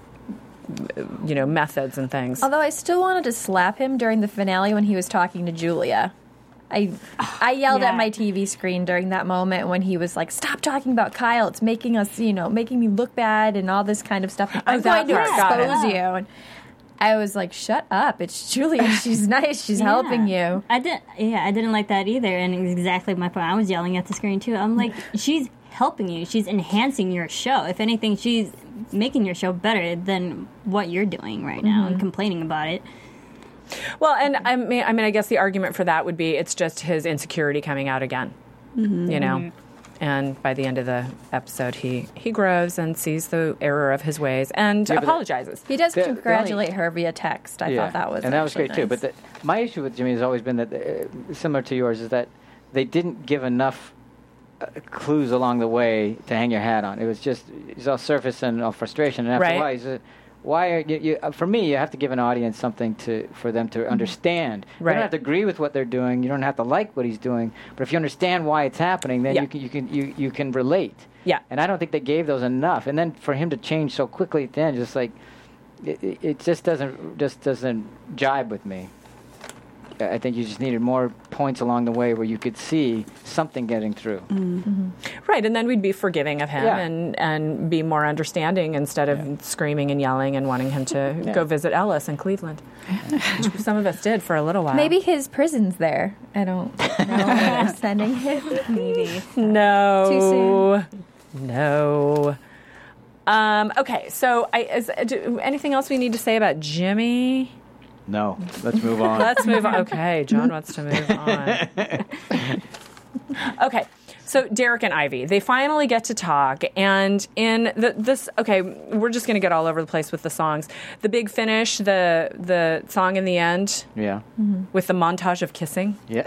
you know, methods and things. Although I still wanted to slap him during the finale when he was talking to Julia. I I yelled Yeah. at my T V screen during that moment when he was like, "Stop talking about Kyle. It's making us, you know, making me look bad and all this kind of stuff. I'm that going to part. Got it. expose you." And I was like, "Shut up. It's Julia. She's nice. She's helping you." I didn't. Yeah, I didn't like that either, and it's exactly my point. I was yelling at the screen too. I'm like, she's helping you. She's enhancing your show. If anything, she's making your show better than what you're doing right now and complaining about it. Well, and I mean, I mean, I guess the argument for that would be it's just his insecurity coming out again, Mm-hmm. you know. And by the end of the episode, he, he grows and sees the error of his ways and Yeah, but apologizes. He does The- the only- congratulate her via text. I thought that was and that was actually great too. nice. But the, my issue with Jimmy has always been that, uh, similar to yours, is that they didn't give enough uh, clues along the way to hang your hat on. It was just it's all surface and all frustration. And after Right. a while, you said, why are you, you? uh, For me, you have to give an audience something to for them to understand. You Right. don't have to agree with what they're doing. You don't have to like what he's doing. But if you understand why it's happening, then Yeah. you can you can you, you can relate. Yeah. And I don't think they gave those enough. And then for him to change so quickly at the end, just like it, it- it just doesn't just doesn't jibe with me. I think you just needed more points along the way where you could see something getting through. Right, and then we'd be forgiving of him Yeah. and, and be more understanding instead of Yeah. screaming and yelling and wanting him to Yeah. go visit Ellis in Cleveland. Which some of us did for a little while. Maybe his prison's there. I don't know where they're sending him. Maybe. No. Too soon. No. Um, okay, so I, is, do, anything else we need to say about Jimmy? No, let's move on. Let's move on. Okay, John wants to move on. Okay, so Derek and Ivy, they finally get to talk, and in the, this, okay, we're just going to get all over the place with the songs. The big finish, the the song in the end Yeah, with the montage of kissing. yeah.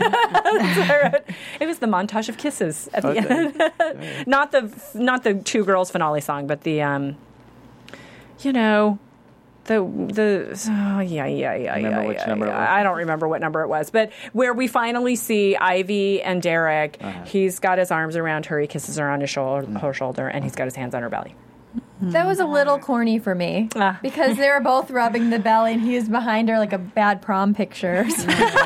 It was the montage of kisses at the Okay. end. not the not the two girls finale song, but the um, you know. The the oh yeah yeah yeah Remember yeah, which yeah, number it yeah. was? I don't remember what number it was, but where we finally see Ivy and Derek, Uh-huh. he's got his arms around her, he kisses her on his shoulder, Mm. her shoulder, and he's got his hands on her belly. That was a little corny for me Ah. because they were both rubbing the belly and he was behind her like a bad prom picture. So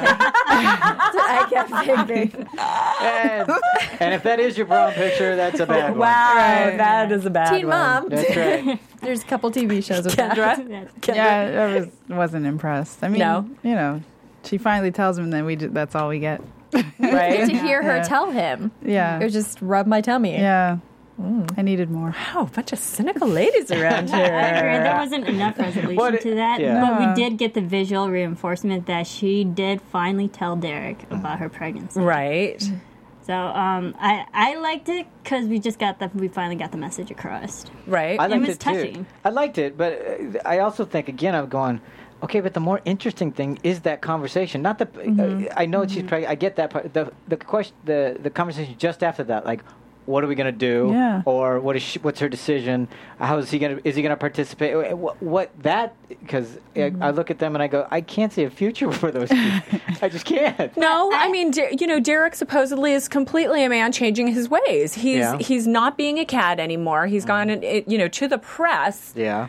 I kept thinking, and, and if that is your prom picture, that's a bad one. Wow, that is a bad Teen one. Mom. That's right. There's a couple T V shows with that. Kendra? Yeah, I was, wasn't impressed. I mean, No? you know, she finally tells him, and then we ju- that's all we get. Right? To hear her Yeah. tell him, Yeah. it was just rub my tummy. Yeah. I needed more. Wow, a bunch of cynical ladies around here. I agree. There wasn't enough resolution What it- to that, yeah. but No. we did get the visual reinforcement that she did finally tell Derek about her pregnancy. Right. So um, I I liked it because we just got the we finally got the message across. Right. I liked was it too. touching. I liked it, but uh, I also think again I'm going. Okay, but the more interesting thing is that conversation. Not the. Mm-hmm. Uh, I know she's pregnant. I get that part. The the question, the the conversation just after that, like, what are we gonna do? Yeah. Or what is she, what's her decision? How is he gonna? Is he gonna participate? What, what that? Because Mm-hmm. I, I look at them and I go, I can't see a future for those people. I just can't. No, I mean, De- you know, Derek supposedly is completely a man changing his ways. He's Yeah. he's not being a cad anymore. He's gone, and it, you know, to the press Yeah.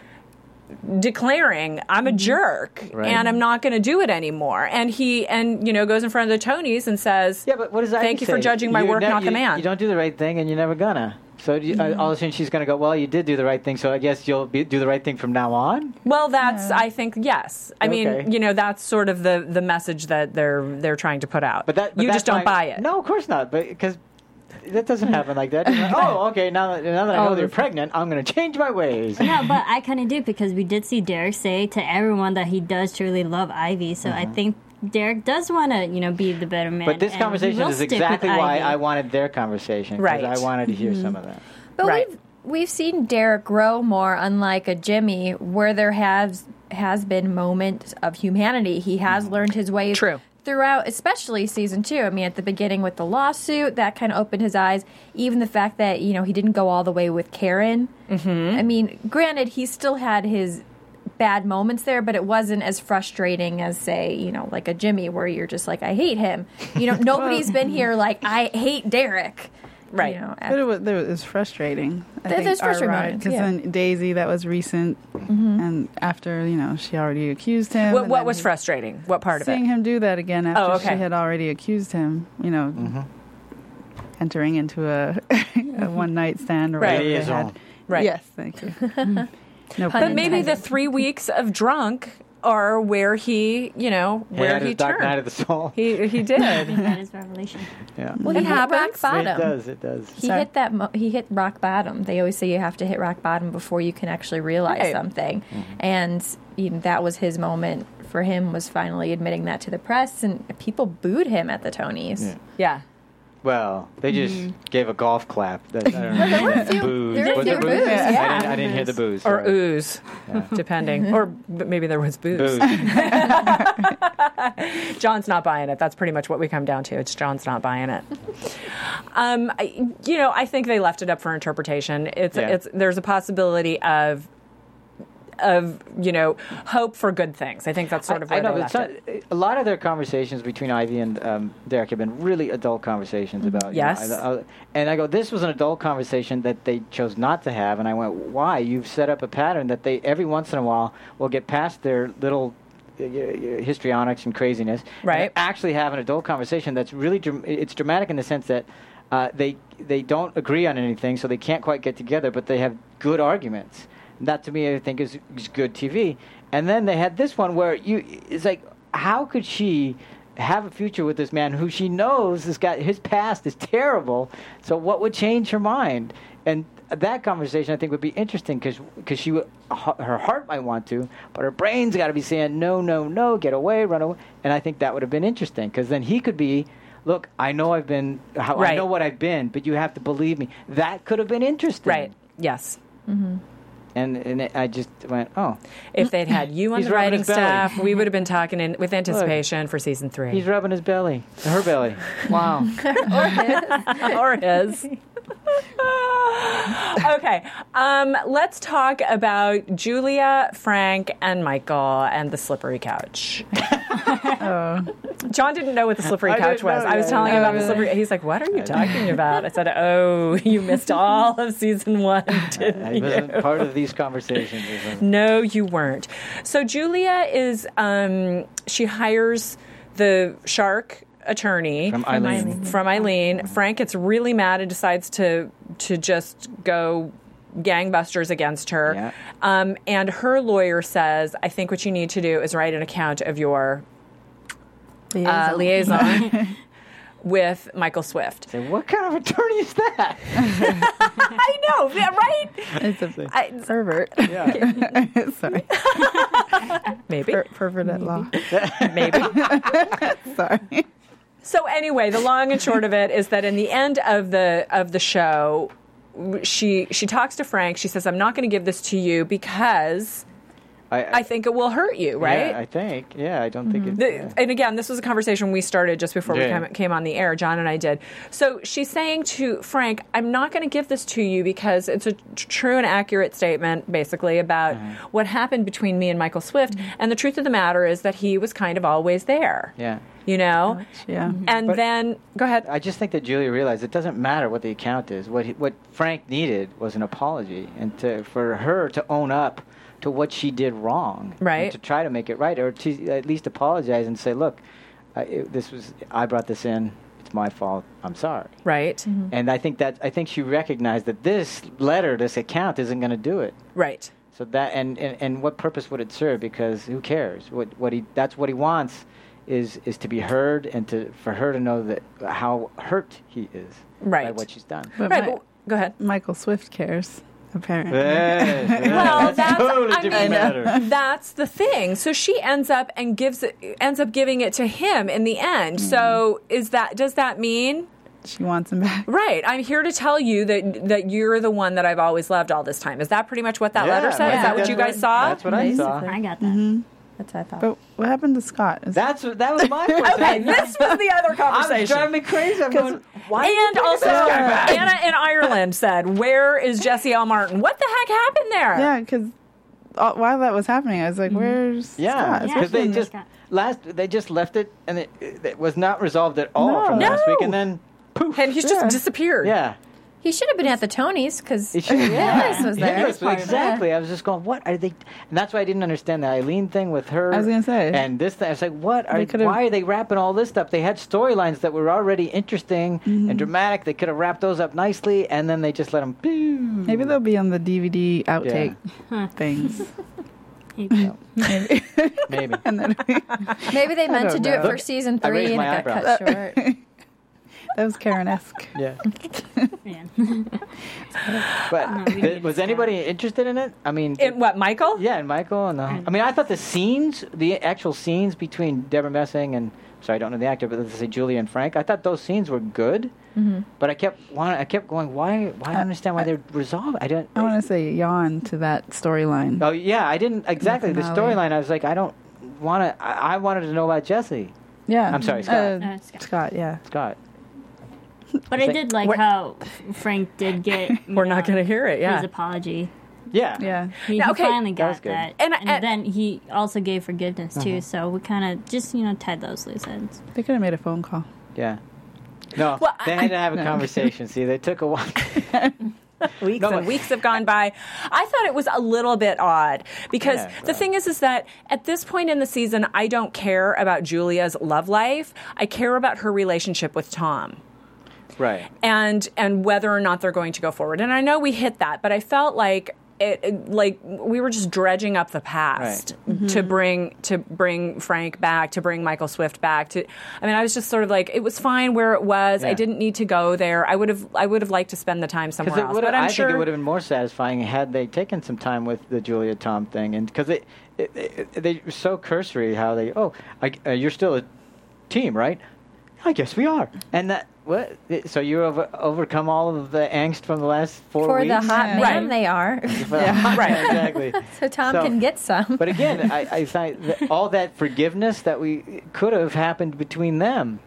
declaring, "I'm a jerk, Right. and I'm not going to do it anymore." And he, and you know, goes in front of the Tonys and says, Yeah, but what does that? Thank you for say? judging my You work, ne- not the you- man. You don't do the right thing, and you're never gonna. So you, uh, all of a sudden she's gonna go. Well, you did do the right thing, so I guess you'll be, do the right thing from now on. Well, that's I think yes. I Okay. mean, you know, that's sort of the the message that they're they're trying to put out. But that but you that's just don't my- buy it. No, of course not. But because that doesn't happen like that. You're like, oh, okay. Now that now that I know Oh, they're this- pregnant, I'm gonna change my ways. No, but I kind of do because we did see Derek say to everyone that he does truly love Ivy. So I think Derek does want to, you know, be the better man. Mm-hmm. But this and he conversation will is stick with exactly why Ivy. I wanted their conversation. 'cause Right. I wanted to hear some of that. But Right. we've we've seen Derek grow more, unlike a Jimmy, where there has has been moments of humanity. He has learned his ways True. throughout, especially season two. I mean, at the beginning with the lawsuit, that kind of opened his eyes. Even the fact that you know he didn't go all the way with Karen. Mm-hmm. I mean, granted, he still had his bad moments there, but it wasn't as frustrating as, say, you know, like a Jimmy, where you're just like, I hate him. You know, nobody's been here like, I hate Derek. Right. You know, But it was, there was, it was frustrating. I There- think, there's frustrating moments, because yeah. then Daisy, that was recent, and after you know she already accused him. What, and what then was he- frustrating? What part of Seeing it? him do that again after Oh, okay. she had already accused him, you know, entering into a, a one night stand or Right. whatever they Liaison. had. Right. Yes, thank you. No But pun maybe the intended. three weeks of drunk are where he, you know, He where had he his dark night turned. of the soul. He he I did. think that is revelation. Yeah. Well, It he hit happens. rock bottom. It does. It does. He Sorry. hit that. Mo- he hit rock bottom. They always say you have to hit rock bottom before you can actually realize Right. something, and you know, that was his moment. For him, was finally admitting that to the press, and people booed him at the Tonys. Yeah. Yeah. Well, they just gave a golf clap. That, I don't know. There were a few. Booze. There, Was there there were booze? boos. I, Yeah. didn't, I didn't hear the booze. Or sorry. ooze, depending. Or b- maybe there was booze. Booze. John's not buying it. That's pretty much what we come down to. It's John's not buying it. Um, I, you know, I think they left it up for interpretation. It's, Yeah. it's there's a possibility of, of you know, hope for good things. I think that's sort of I, where I know, they but left it's it. not, a lot of their conversations between Ivy and um, Derek have been really adult conversations about. you know, Yes. I- I- and I go, this was an adult conversation that they chose not to have, and I went, why? You've set up a pattern that they every once in a while will get past their little uh, uh, histrionics and craziness, Right. and actually have an adult conversation that's really dram- it's dramatic in the sense that uh, they they don't agree on anything, so they can't quite get together, but they have good arguments. That to me, I think, is, is good T V. And then they had this one where you, it's like, how could she have a future with this man who she knows has got his past is terrible? So what would change her mind? And that conversation, I think, would be interesting because because she would, her heart might want to, but her brain's got to be saying no, no, no, get away, run away. And I think that would have been interesting because then he could be. Look, I know I've been, how, I Right. know what I've been, but you have to believe me. That could have been interesting. Right. Yes. And and it, I just went, oh, If they'd had you on He's the rubbing writing his belly. staff, we would have been talking in, with anticipation for season three. he's rubbing his belly, her belly. Wow. or his. Okay, um, let's talk about Julia, Frank, and Michael and the slippery couch. John didn't know what the slippery I couch didn't was. know, I was yeah, telling him yeah, about the yeah. slippery. He's like, "What are you talking about?" I said, "Oh, you missed all of season one, didn't I you?" wasn't part of these conversations. It was- No, you weren't. So Julia is, um, she hires the shark attorney From Eileen. From Eileen. Frank gets really mad and decides to to just go gangbusters against her. Yeah. Um, and her lawyer says, I think what you need to do is write an account of your uh, liaison with Michael Swift. Say, what kind of attorney is that? I know, yeah, right? It's a I, pervert. Yeah. Sorry. maybe. Per- pervert at law. Maybe. Sorry. So anyway, the long and short of it is that in the end of the of the show, she she talks to Frank. She says, "I'm not going to give this to you because I, I think it will hurt you." Right? Yeah, I think. Yeah, I don't think it. The, yeah. and again, this was a conversation we started just before Yeah. we came, came on the air. John and I did. So she's saying to Frank, "I'm not going to give this to you because it's a t- true and accurate statement, basically, about Mm-hmm. what happened between me and Michael Swift. And the truth of the matter is that he was kind of always there. Yeah. You know? Yeah. And But- then, go ahead. I just think that Julia realized it doesn't matter what the account is. What he, what Frank needed was an apology, and to for her to own up to what she did wrong, Right. and to try to make it right, or to at least apologize and say, "Look, uh, it, this was I brought this in. It's my fault. I'm sorry." Right? And I think that I think she recognized that this letter, this account, isn't going to do it. Right. So that and, and, and what purpose would it serve? Because who cares? What what he that's what he wants is is to be heard and to for her to know that how hurt he is by Right. what she's done. But Right. Mi- But, go ahead. Michael Swift cares, apparently. Yes, yes, Well, that's, a totally I different mean, matter. that's the thing. So she ends up and gives it, ends up giving it to him in the end. So is that does that mean? She wants him back. Right. I'm here to tell you that that you're the one that I've always loved all this time. Is that pretty much what that Yeah, letter said? I Is think that what that's you guys what- saw? That's what I saw. Basically. I got that. That's what I thought. But what happened to Scott? Is That's what that was my question. Okay, this was the other I'm conversation. driving me crazy. I'm going, why And also, this guy back? Anna in Ireland said, "Where is Jesse L. Martin? What the heck happened there?" yeah, because while that was happening, I was like, "Where's Yeah, Scott?" Yeah. because they Yeah. just last they just left it and it, it was not resolved at all No. from last No. week, and then poof. And he's just Yeah. disappeared. yeah. He should have been at the Tonys because It should, yeah. Dennis was there. Dennis was- exactly. I was just going, what are they? And that's why I didn't understand the Eileen thing with her. I was gonna say. And this thing, I was like, what are? They could've- Why are they wrapping all this stuff? They had storylines that were already interesting Mm-hmm. and dramatic. They could have wrapped those up nicely, and then they just let them. Maybe they'll be on the D V D outtake things. You- Maybe. Maybe. And then Maybe they meant to don't do it know. for season I three raised and my it got eyebrows. cut short. that was Karen-esque. Yeah. Man. But No, we th- need was to anybody interested in it? I mean, In what, Michael? yeah, and Michael and the, I mean, I thought the scenes, the actual scenes between Deborah Messing and sorry, I don't know the actor, but let's say Julia and Frank. I thought those scenes were good, Mm-hmm. but I kept wanting, I kept going, why? Why I don't understand why they're resolved. I don't. I want to say yawn to that storyline. Oh yeah, I didn't exactly the finale. storyline. I was like, I don't want to. I, I wanted to know about Jesse Yeah. I'm sorry, Scott. Uh, Uh, Scott. Scott, yeah. Scott. But It's I like- did like We're- how Frank did get. you We're not know, going to hear it, yeah. His apology. Yeah. Yeah. He, Now, he okay, finally that was got good. that, And and, I- and- then he also gave forgiveness too. So we kind of just you know tied those loose ends. They could have made a phone call. Yeah. No, Well, they I- had to have a No. conversation. See, they took a while. Weeks No, and but- weeks have gone by. I thought it was a little bit odd because Yeah, the well. thing is, is that at this point in the season, I don't care about Julia's love life. I care about her relationship with Tom. Right. and and whether or not they're going to go forward. And I know we hit that, but I felt like it, it- like we were just dredging up the past to bring to bring Frank back, to bring Michael Swift back. To I mean, I was just sort of like, it was fine where it was. I Yeah. didn't need to go there. I would have I would have liked to spend the time somewhere Because it else. would But I'm I sure think it would have been more satisfying had they taken some time with the Julia Tom thing, and because it, it, it, they were so cursory how they oh I, uh, you're still a team, right? I guess we are, and that what so you over overcome all of the angst from the last four For weeks. the hot man, Right. they are. yeah, Right. exactly. So Tom So- can get some. But again, I, I thought that all that forgiveness that we could have happened between them,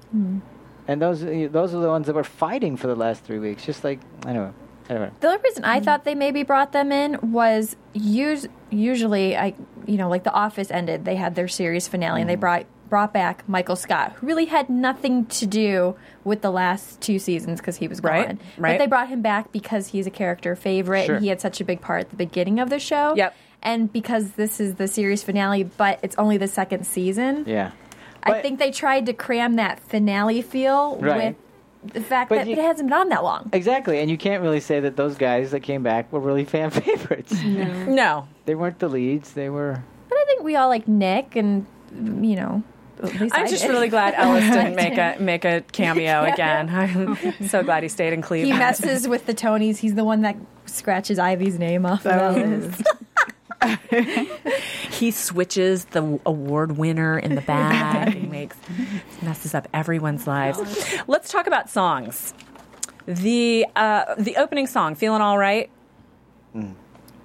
and those those are the ones that were fighting for the last three weeks. Just like I don't know, I don't know. The only reason I thought they maybe brought them in was us- usually, I you know, like The Office ended, they had their series finale, and they brought brought back Michael Scott, who really had nothing to do with the last two seasons because he was gone. Right, right. But they brought him back because he's a character favorite, Sure. and he had such a big part at the beginning of the show. Yep. And because this is the series finale, but it's only the second season, Yeah, I But- think they tried to cram that finale feel Right. with the fact But that you- it hasn't been on that long. exactly. And you can't really say that those guys that came back were really fan favorites. no. They weren't the leads. They were. But I think we all like Nick, and you know, at least I'm I just did. really glad Ellis didn't make a make a cameo again. I'm so glad he stayed in He Cleveland. messes with the Tonys. He's the one that scratches Ivy's name off of that Oh. list. He switches the award winner in the back and makes messes up everyone's lives. Let's talk about songs. The uh, the opening song, "Feeling All Right," Mm.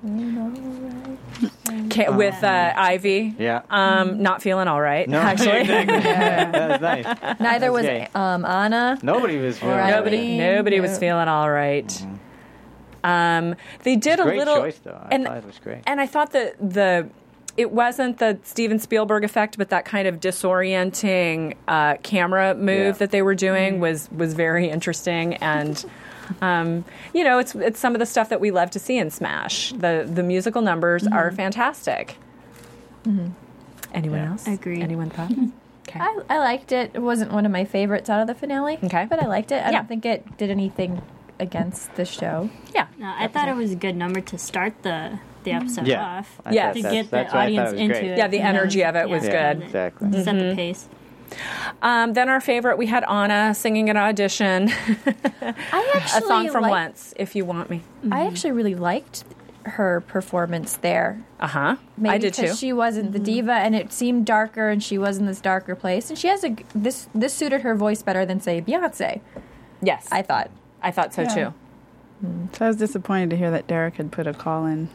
Ca- with uh, Ivy. Yeah. Um, not feeling all right. No, actually. exactly. That was nice. Neither was gay. um, Anna. Nobody was feeling Right. it. Nobody, nobody was Yeah. feeling all right. Um, they did a Great little, choice, though. I and thought it was great. and I thought that the it wasn't the Steven Spielberg effect, but that kind of disorienting uh, camera move Yeah. that they were doing was was very interesting. And um, you know, it's it's some of the stuff that we love to see in Smash. The the musical numbers are fantastic. Anyone Yeah. else? Agreed. Anyone thought? Okay. I, I liked it. It wasn't one of my favorites out of the finale. Okay. But I liked it. I Yeah. don't think it did anything against the show. yeah. No, I thought it was a good number to start the the episode Yeah. off. I Yeah. thought To that's- get the that's why I thought audience it was into great. it. Yeah, the and then- energy of it was yeah, good. Exactly. Set the pace. Um, then our favorite, we had Anna singing an audition, I a actually song from liked- Once, If You Want Me. I actually really liked her performance there. Uh huh. Maybe I did too. because she wasn't the diva, and it seemed darker, and she was in this darker place. And she has a g- this this suited her voice better than say Beyonce. Yes, I thought. I thought so Yeah. too. So I was disappointed to hear that Derek had put a call in.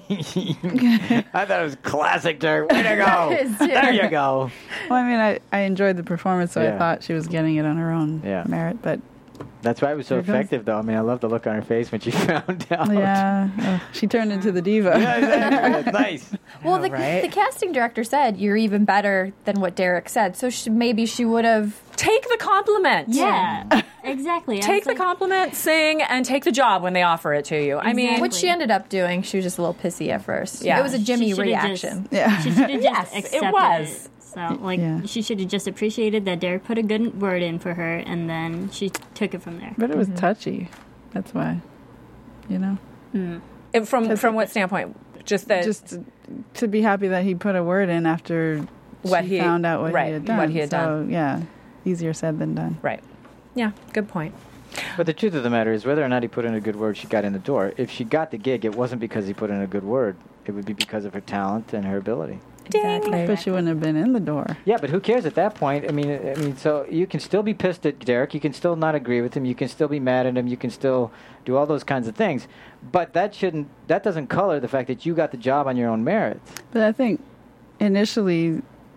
I thought it was classic, Derek. Way to go. Is There it? you go. Well, I mean, I, I enjoyed the performance, so Yeah. I thought she was getting it on her own Yeah. merit. But That's why it was so Here goes. effective, though. I mean, I love the look on her face when she found out. yeah, ugh, she turned into the diva. Yeah, exactly. That's nice. Well, the, right? the casting director said you're even better than what Derek said, so she, maybe she would have. Take the compliment. Yeah, exactly. I Take was the like, compliment, sing, and take the job when they offer it to you. I mean, Exactly. What she ended up doing, she was just a little pissy at first. Yeah. It was a Jimmy She should've reaction. Yeah. She should have just Yes, it accepted was. it. So, like, Yeah. she should have just appreciated that Derek put a good word in for her, and then she took it from there. But it was touchy. That's why. You know? it- from from what standpoint? Just that. Just to, to be happy that he put a word in after What she he- found out what right, he had done. what he had so, done. yeah, easier said than done. right. Yeah. Good point. But the truth of the matter is, whether or not he put in a good word, she got in the door. If she got the gig, it wasn't because he put in a good word. It would be because of her talent and her ability. Exactly. But she wouldn't have been in the door. Yeah, but who cares at that point? I mean, I mean, so you can still be pissed at Derek. You can still not agree with him. You can still be mad at him. You can still do all those kinds of things. But that shouldn't. That doesn't color the fact that you got the job on your own merits. But I think initially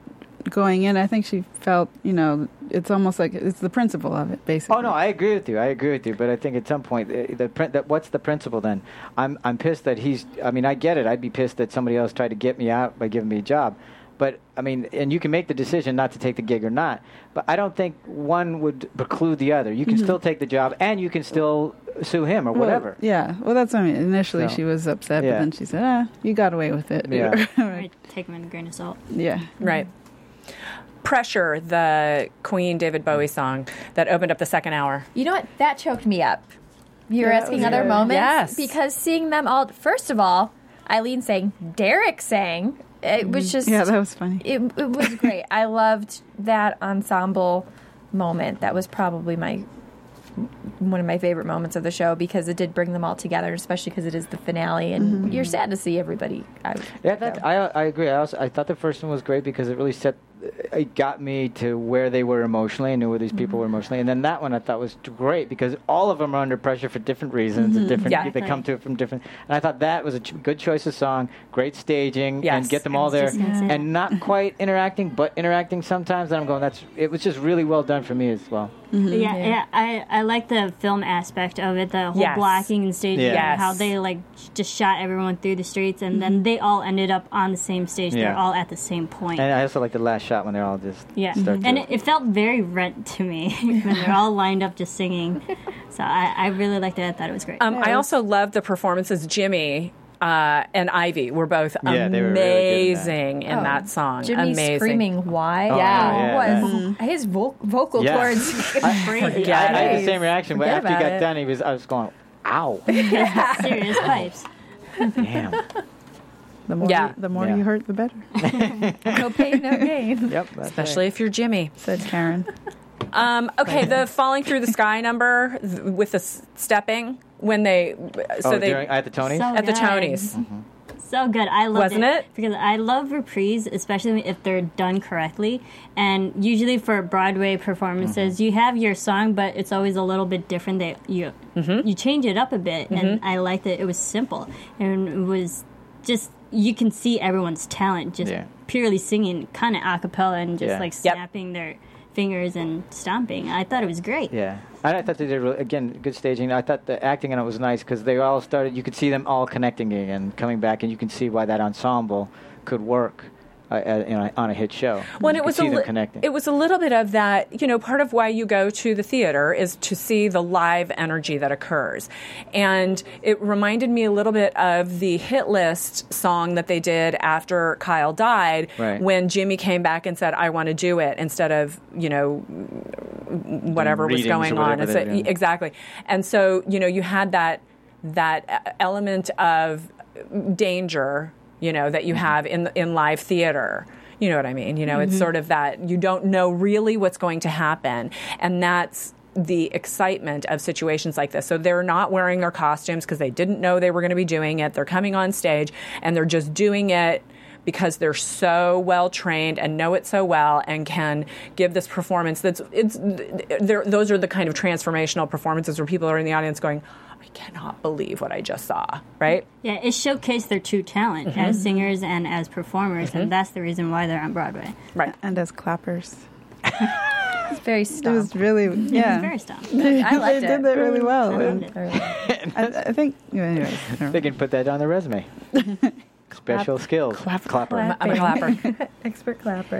going in, I think she felt, you know, it's almost like it's the principle of it, basically. Oh no, I agree with you. I agree with you. But I think at some point, the, the prin- that what's the principle then? I'm I'm pissed that he's. I mean, I get it. I'd be pissed that somebody else tried to get me out by giving me a job. But I mean, and you can make the decision not to take the gig or not. But I don't think one would preclude the other. You can still take the job, and you can still sue him or Well, whatever. Yeah, well, that's what I mean. Initially, So, she was upset, yeah. but then she said, ah, you got away with it. Yeah. Right, take them in a grain of salt. yeah. Right. Pressure, the Queen David Bowie song that opened up the second hour. You know what? That choked me up. You're Yeah, that asking was other good. moments? Yes. Because seeing them all, first of all, Eileen saying, Derek sang, it was just. Yeah, that was funny. It, it was great. I loved that ensemble moment. That was probably my one of my favorite moments of the show because it did bring them all together, especially because it is the finale, and you're sad to see everybody out. Yeah, that, I I agree. I also I thought the first one was great because it really set it got me to where they were emotionally. I knew where these people were emotionally, and then that one I thought was great because all of them are under pressure for different reasons and different. Yeah. They come to it from different. And I thought that was a ch- good choice of song, great staging, Yes. and get them I all was there, just gonna say. and not quite interacting, but interacting sometimes. And I'm going, that's it was just really well done for me as well. Yeah, yeah. I, I like the film aspect of it, the whole Yes. blocking and staging, Yeah. and how Yes. they like just shot everyone through the streets, and then they all ended up on the same stage. They're Yeah. all at the same point. And I also like the last shot when they're all just Yeah, start to- and it, it felt very Rent to me when they're all lined up just singing. So I, I really liked it. I thought it was great. Um, I also loved the performances. Jimmy uh, and Ivy were both Yeah, they were really good in that. amazing in Oh, that song. Jimmy amazing. screaming, why? Oh, yeah, was his vo- vocal Yeah. cords crazy. Yeah, I had it the same reaction, but Forget after he about got it. done, he was I was going, ow, Serious pipes. damn. The more, Yeah. you, the more Yeah. you hurt, the better, No pain, no gain. Yep, that's Especially right. if you're Jimmy. said Karen. Um, okay, the falling through the sky number th- with the s- stepping when they so oh, they during, at the Tonys. So at the good. Tonys. So so good. I love Wasn't it? Because I love reprise, especially if they're done correctly. And usually for Broadway performances, Mm-hmm. you have your song, but it's always a little bit different. That you Mm-hmm. you change it up a bit, and I liked it. It was simple, and it was just you can see everyone's talent just Yeah. purely singing, kind of a cappella, and just Yeah. like Yep. snapping their fingers and stomping. I thought it was great. Yeah, I, I thought they did really, again good staging. I thought the acting in it was nice because they all started. You could see them all connecting again, coming back, and you can see why that ensemble could work uh, at, you know, on a hit show. Well, and you it was could see a them li- connecting. it was a little bit of that. You know, part of why you go to the theater is to see the live energy that occurs, and it reminded me a little bit of the Hit List song that they did after Kyle died, Right. when Jimmy came back and said, "I want to do it," instead of you know whatever was readings or going on. whatever It's they a- were doing. exactly, and so you know you had that that element of danger, you know, that you have in in live theater. You know what I mean? You know, it's sort of that you don't know really what's going to happen, and that's the excitement of situations like this. So they're not wearing their costumes because they didn't know they were going to be doing it. They're coming on stage and they're just doing it because they're so well trained and know it so well and can give this performance that's it's they're- those are the kind of transformational performances where people are in the audience going, I cannot believe what I just saw, right? Yeah, it showcased their true talent Mm-hmm. as singers and as performers, and that's the reason why they're on Broadway. Right. And as clappers. It's very It stomp. was really, It's yeah. very stumped. I liked they it. did that really well. I loved it. I, I think, yeah, anyways. never They mind. can put that on their resume. Special skills. Clapper. I'm a clapper. Expert clapper.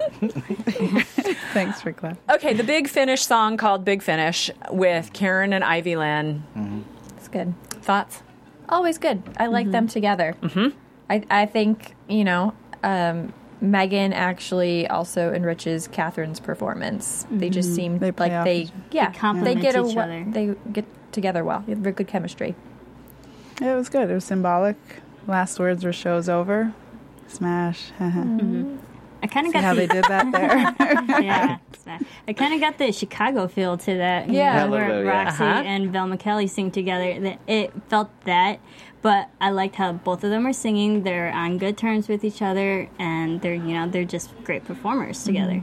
Thanks for clapping. Okay, the Big Finish song called Big Finish with Karen and Ivy Lynn. It's good. Thoughts? Always good. I like them together. Mm-hmm. I, I think, you know, um, Megan actually also enriches Catherine's performance. They just seem They play like off they, each- yeah, They complement get a, each other. They get together well. They have very good chemistry. Yeah, it was good. It was symbolic. Last words were show's over. Smash. I kind of See got how the they did that there? yeah, I kind of got the Chicago feel to that. you Yeah. know, Yeah, a little where bit, yeah. Roxy Uh-huh. and Velma Kelly sing together. That it felt that, but I liked how both of them are singing. They're on good terms with each other, and they're you know they're just great performers together.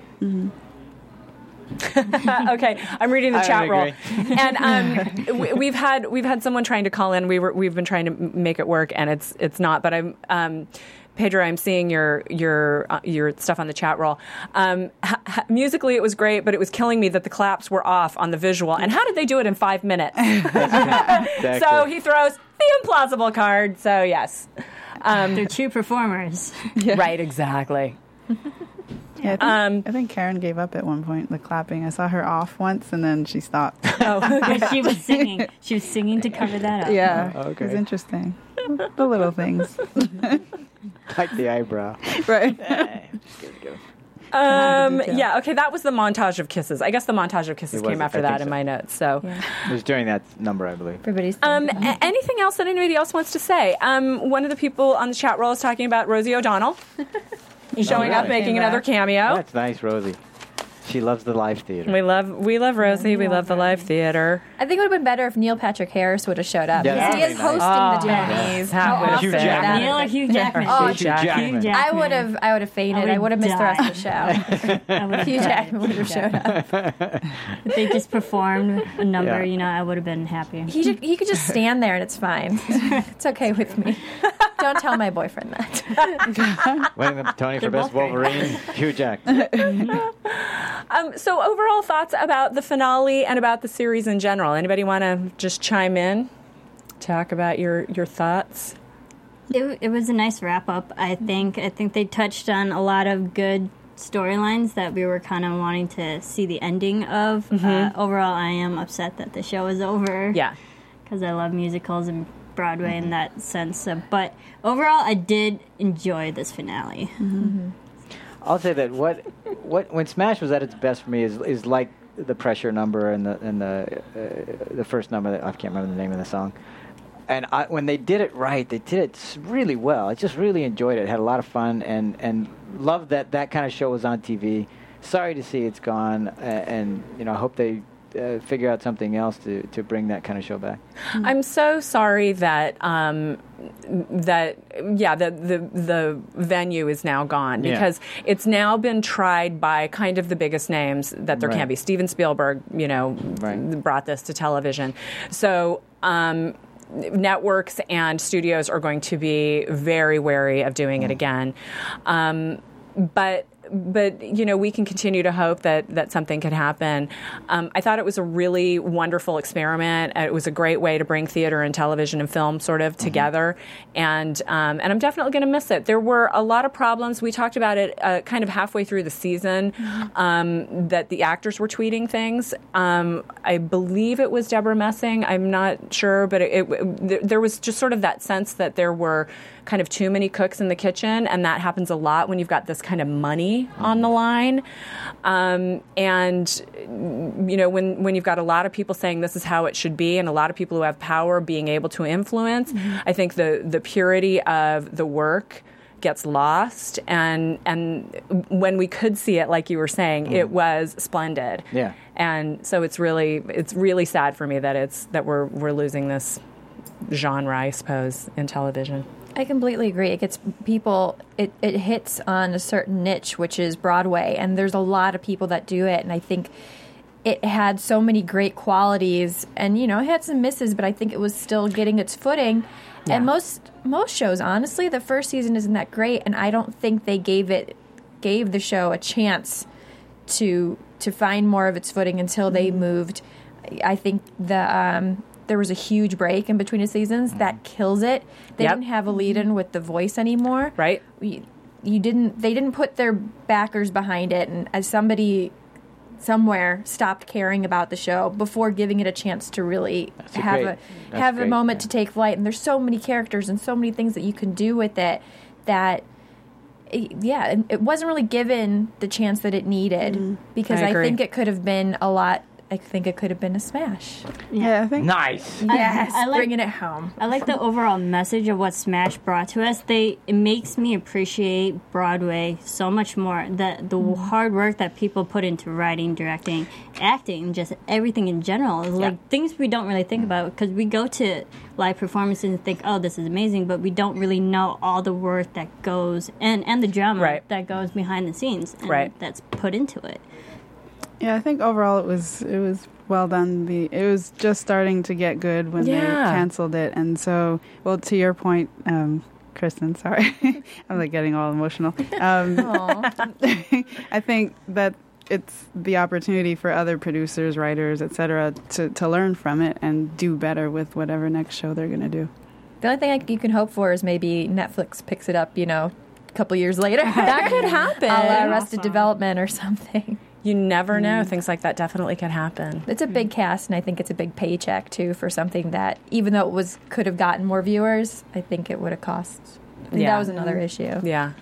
Okay, I'm reading the I chat roll, agree. and um, we- we've had we've had someone trying to call in. We were we've been trying to m- make it work, and it's it's not. But I'm. Um, Pedro, I'm seeing your your uh, your stuff on the chat roll. Um, ha- ha- musically, it was great, but it was killing me that the claps were off on the visual. And how did they do it in five minutes? Exactly. So he throws the implausible card. So yes, um, They're true performers. right, exactly. Yeah, I think, Um, I think Karen gave up at one point, the clapping. I saw her off once and then she stopped. But she was singing. She was singing to cover that up. Yeah, Oh, okay. it was interesting. The little things. Like the eyebrow. Right. Um, detail. yeah, okay, that was the montage of kisses. I guess the montage of kisses It was, came I after think that so. in my notes. So, It was during that number, I believe. Everybody's um, a- anything else that anybody else wants to say? Um, one of the people on the chat roll is talking about Rosie O'Donnell showing Oh, up, really? making another cameo. That's nice, Rosie. She loves the live theater. We love we love Rosie. We love the live theater. I think it would have been better if Neil Patrick Harris would have showed up. Yeah, because that he would is be nice. hosting the Oh, Tonys. that How would have awesome Hugh would Jackman. that Neil or have been? Hugh Jackman? Oh, Hugh Jackman. Hugh I would have I would have fainted. I I would have would missed the rest of the die. show. I would've Hugh died. Jackman would have showed up. If they just performed a number, Yeah. you know, I would have been happy. He should, he could just stand there and it's fine. It's okay with me. Don't tell my boyfriend that. Winning the Tony for They're Best both great. Wolverine, Hugh Jackman. Um, so overall thoughts about the finale and about the series in general. Anybody want to just chime in, talk about your your thoughts? It, it was a nice wrap up. I think. I think they touched on a lot of good storylines that we were kind of wanting to see the ending of. Uh, overall, I am upset that the show is over. Yeah. because I love musicals and Broadway in that sense. So, but overall, I did enjoy this finale. I'll say that what what when Smash was at its best for me is is like the pressure number and the and the uh, the first number that I can't remember the name of the song. And I, when they did it right, they did it s- really well. I just really enjoyed it. Had a lot of fun and and loved that that kind of show was on T V. Sorry to see it's gone, uh, and you know I hope they uh, figure out something else to, to bring that kind of show back. I'm so sorry that um, that yeah the, the the venue is now gone Yeah. because it's now been tried by kind of the biggest names that there Right. can be. Steven Spielberg, you know, Right. brought this to television. So. Um, networks and studios are going to be very wary of doing it again. Um, but but you know we can continue to hope that that something could happen. Um, I thought it was a really wonderful experiment. It was a great way to bring theater and television and film sort of together, and um, and I'm definitely going to miss it. There were a lot of problems. We talked about it uh, kind of halfway through the season um, that the actors were tweeting things. Um, I believe it was Deborah Messing. I'm not sure, but it, it, there, there was just sort of that sense that there were kind of too many cooks in the kitchen, and that happens a lot when you've got this kind of money on the line. Um, and, you know, when, when you've got a lot of people saying this is how it should be and a lot of people who have power being able to influence, mm-hmm. I think the, the purity of the work gets lost. And, and when we could see it, like you were saying, mm-hmm. it was splendid. Yeah. And so it's really, it's really sad for me that it's, that we're, we're losing this genre, I suppose, in television. I completely agree. It gets people, it, it hits on a certain niche, which is Broadway, and there's a lot of people that do it, and I think it had so many great qualities, and, you know, it had some misses, but I think it was still getting its footing. Yeah. And most most shows, honestly, the first season isn't that great, and I don't think they gave it, gave the show a chance to to find more of its footing until they moved. I think the... Um, there was a huge break in between the seasons that kills it. They Yep. didn't have a lead-in with the voice anymore. Right. You, you didn't. They didn't put their backers behind it, and as somebody somewhere stopped caring about the show before giving it a chance to really That's a have great- a that's have great, a moment yeah. to take flight. And there's so many characters and so many things that you can do with it that. Yeah, and it wasn't really given the chance that it needed because I I, agree. think it could have been a lot. I think it could have been a smash. Yeah, I think Nice. Yes, I like- bringing it home. I like the overall message of what Smash brought to us. They it makes me appreciate Broadway so much more. The the hard work that people put into writing, directing, acting, just everything in general, is like things we don't really think about because we go to live performances and think, oh, this is amazing, but we don't really know all the work that goes and and the drama Right. that goes behind the scenes, and Right. that's put into it. yeah, I think overall it was it was well done. The it was just starting to get good when they Yeah. canceled it, and so well to your point, um, Kristen. Sorry, I'm like getting all emotional. Um, I think that it's the opportunity for other producers, writers, et cetera, to to learn from it and do better with whatever next show they're going to do. The only thing I, you can hope for is maybe Netflix picks it up, you know, a couple years later. That could happen. A la Arrested Development or something. You never know. Things like that definitely could happen. It's a big cast, and I think it's a big paycheck, too, for something that, even though it was could have gotten more viewers, I think it would have cost. I think Yeah. that was another issue. Yeah.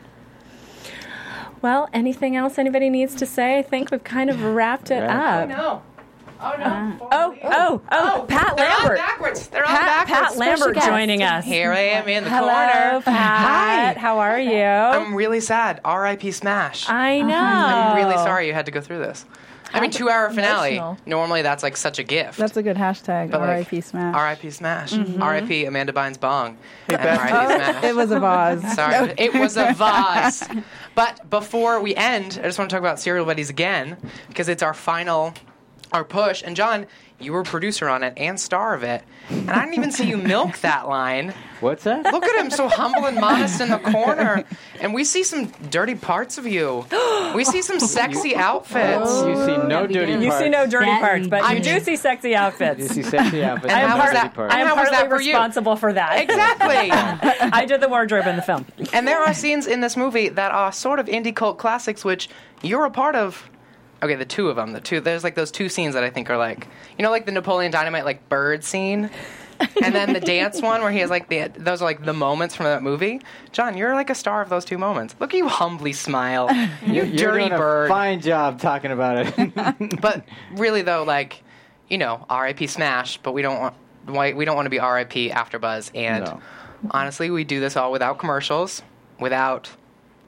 Well, anything else anybody needs to say? I think we've kind of wrapped it Wrap. up. No. Oh, no. Oh, oh, oh, Pat They're on Lambert. backwards. They're on Pat, backwards. Pat Lambert guest. joining us. Here I am in the Hello, corner. Pat. How are you? I'm really sad. R I P Smash. I know. I'm really sorry you had to go through this. I mean, two-hour finale. Emotional. Normally, that's like such a gift. That's a good hashtag. But, like, R I P Smash. R I P Smash. Mm-hmm. R I P Amanda Bynes Bong. And R I P Smash. It was a vase. Sorry, it was a vase. But before we end, I just want to talk about Serial Buddies again because it's our final, our push. And John, you were a producer on it and star of it, and I didn't even see you milk that line. What's that? Look at him, so humble and modest in the corner, and we see some dirty parts of you. We see some sexy outfits. You see no be dirty good. You parts. see no dirty That parts, but we you do. do see sexy You outfits. see sexy outfits. I and am, how was no part- dirty that- parts. I am How was that partly for you? responsible for that. Exactly. I did the wardrobe in the film. And there are scenes in this movie that are sort of indie cult classics, which you're a part of. Okay, the two of them. The two. There's like those two scenes that I think are like, you know, like the Napoleon Dynamite like bird scene, and then the dance one where he has like the. Those are like the moments from that movie. John, you're like a star of those two moments. Look at you humbly smile. You You're dirty doing a bird. fine job talking about it. But really though, like, you know, R I P Smash. But we don't want. why- We don't want to be R I P AfterBuzz. And No. honestly, we do this all without commercials, without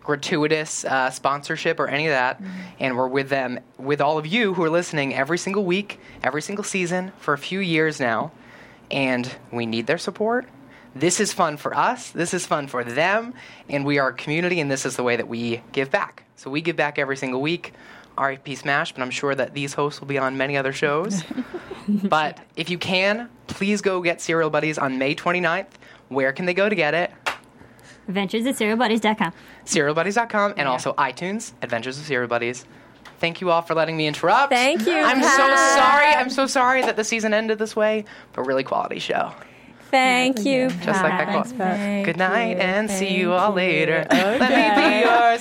gratuitous uh, sponsorship or any of that. Mm-hmm. And we're with them, with all of you who are listening every single week, every single season for a few years now. And we need their support. This is fun for us. This is fun for them. And we are a community, and this is the way that we give back. So we give back every single week. R I P Smash, but I'm sure that these hosts will be on many other shows. But if you can, please go get Serial Buddies on May twenty-ninth. Where can they go to get it? Adventures at serial buddies dot com. serial buddies dot com, and yeah. also iTunes, Adventures of Serial Buddies. Thank you all for letting me interrupt. Thank you. I'm Pat. so sorry. I'm so sorry that the season ended this way, but really quality show. Thank you, Just like that quote. Thank Good night, you. and Thank see you all you. later. Okay. Let me be your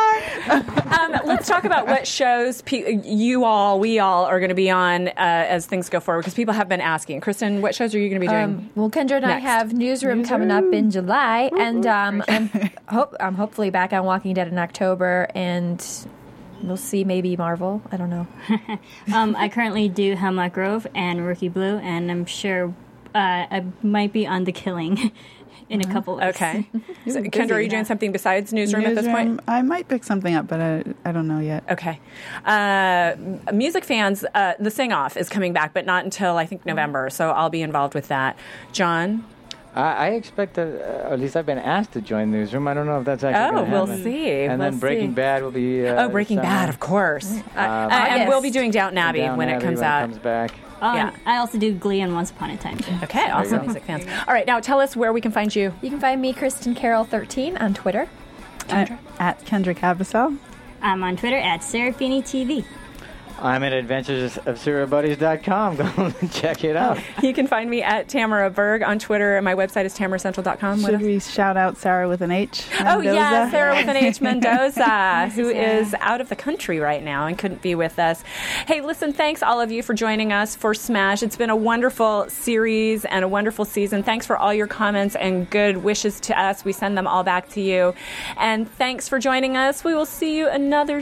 star. um, let's talk about what shows pe- you all, we all, are going to be on uh, as things go forward, because people have been asking. Kristen, what shows are you going to be doing? Um, well, Kendra and I next? have Newsroom, Newsroom. coming up in July, and um, I'm, hope, I'm hopefully back on Walking Dead in October, and we'll see maybe Marvel. I don't know. um, I currently do Hemlock Grove and Rookie Blue, and I'm sure uh, I might be on The Killing in a couple weeks. Okay. So, Kendra, are you doing something besides Newsroom, at this point? I might pick something up, but I, I don't know yet. Okay. Uh, music fans, uh, The Sing Off is coming back, but not until, I think, November, so I'll be involved with that. John? I, I expect that, uh, or at least I've been asked to join Newsroom. I don't know if that's actually Oh, going to we'll happen. see. And We'll then Breaking see. Bad will be. Uh, oh, Breaking summer. Bad, of course. Uh, Um, and we'll be August. doing Downton Abbey Downton when it Abbey comes when out. It comes back. Um, Yeah. I also do Glee and Once Upon a Time. Okay, awesome, music fans. All right, now tell us where we can find you. You can find me, Kristen Carroll thirteen, on Twitter. At, at Kendrick Abyssal. I'm on Twitter at Serafini T V. I'm at adventures of serial buddies dot com. Go and check it out. You can find me at Tamara Berg on Twitter, and my website is tamara central dot com. Should we shout out Sarah with an H? Oh, yeah, Mendoza? Sarah with an H. Mendoza, who is out of the country right now and couldn't be with us. Hey, listen, thanks all of you for joining us for Smash. It's been a wonderful series and a wonderful season. Thanks for all your comments and good wishes to us. We send them all back to you. And thanks for joining us. We will see you another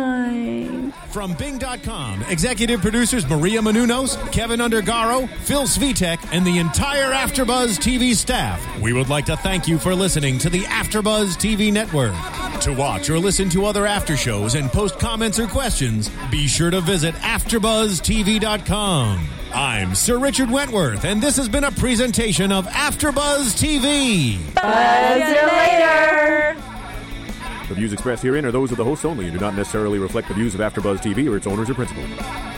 time. From Bing dot com, executive producers Maria Menounos, Kevin Undergaro, Phil Svitek, and the entire AfterBuzz T V staff, we would like to thank you for listening to the AfterBuzz T V network. To watch or listen to other after shows and post comments or questions, be sure to visit after buzz T V dot com. I'm Sir Richard Wentworth, and this has been a presentation of AfterBuzz T V. Buzz you later. The views expressed herein are those of the hosts only and do not necessarily reflect the views of AfterBuzz T V or its owners or principals.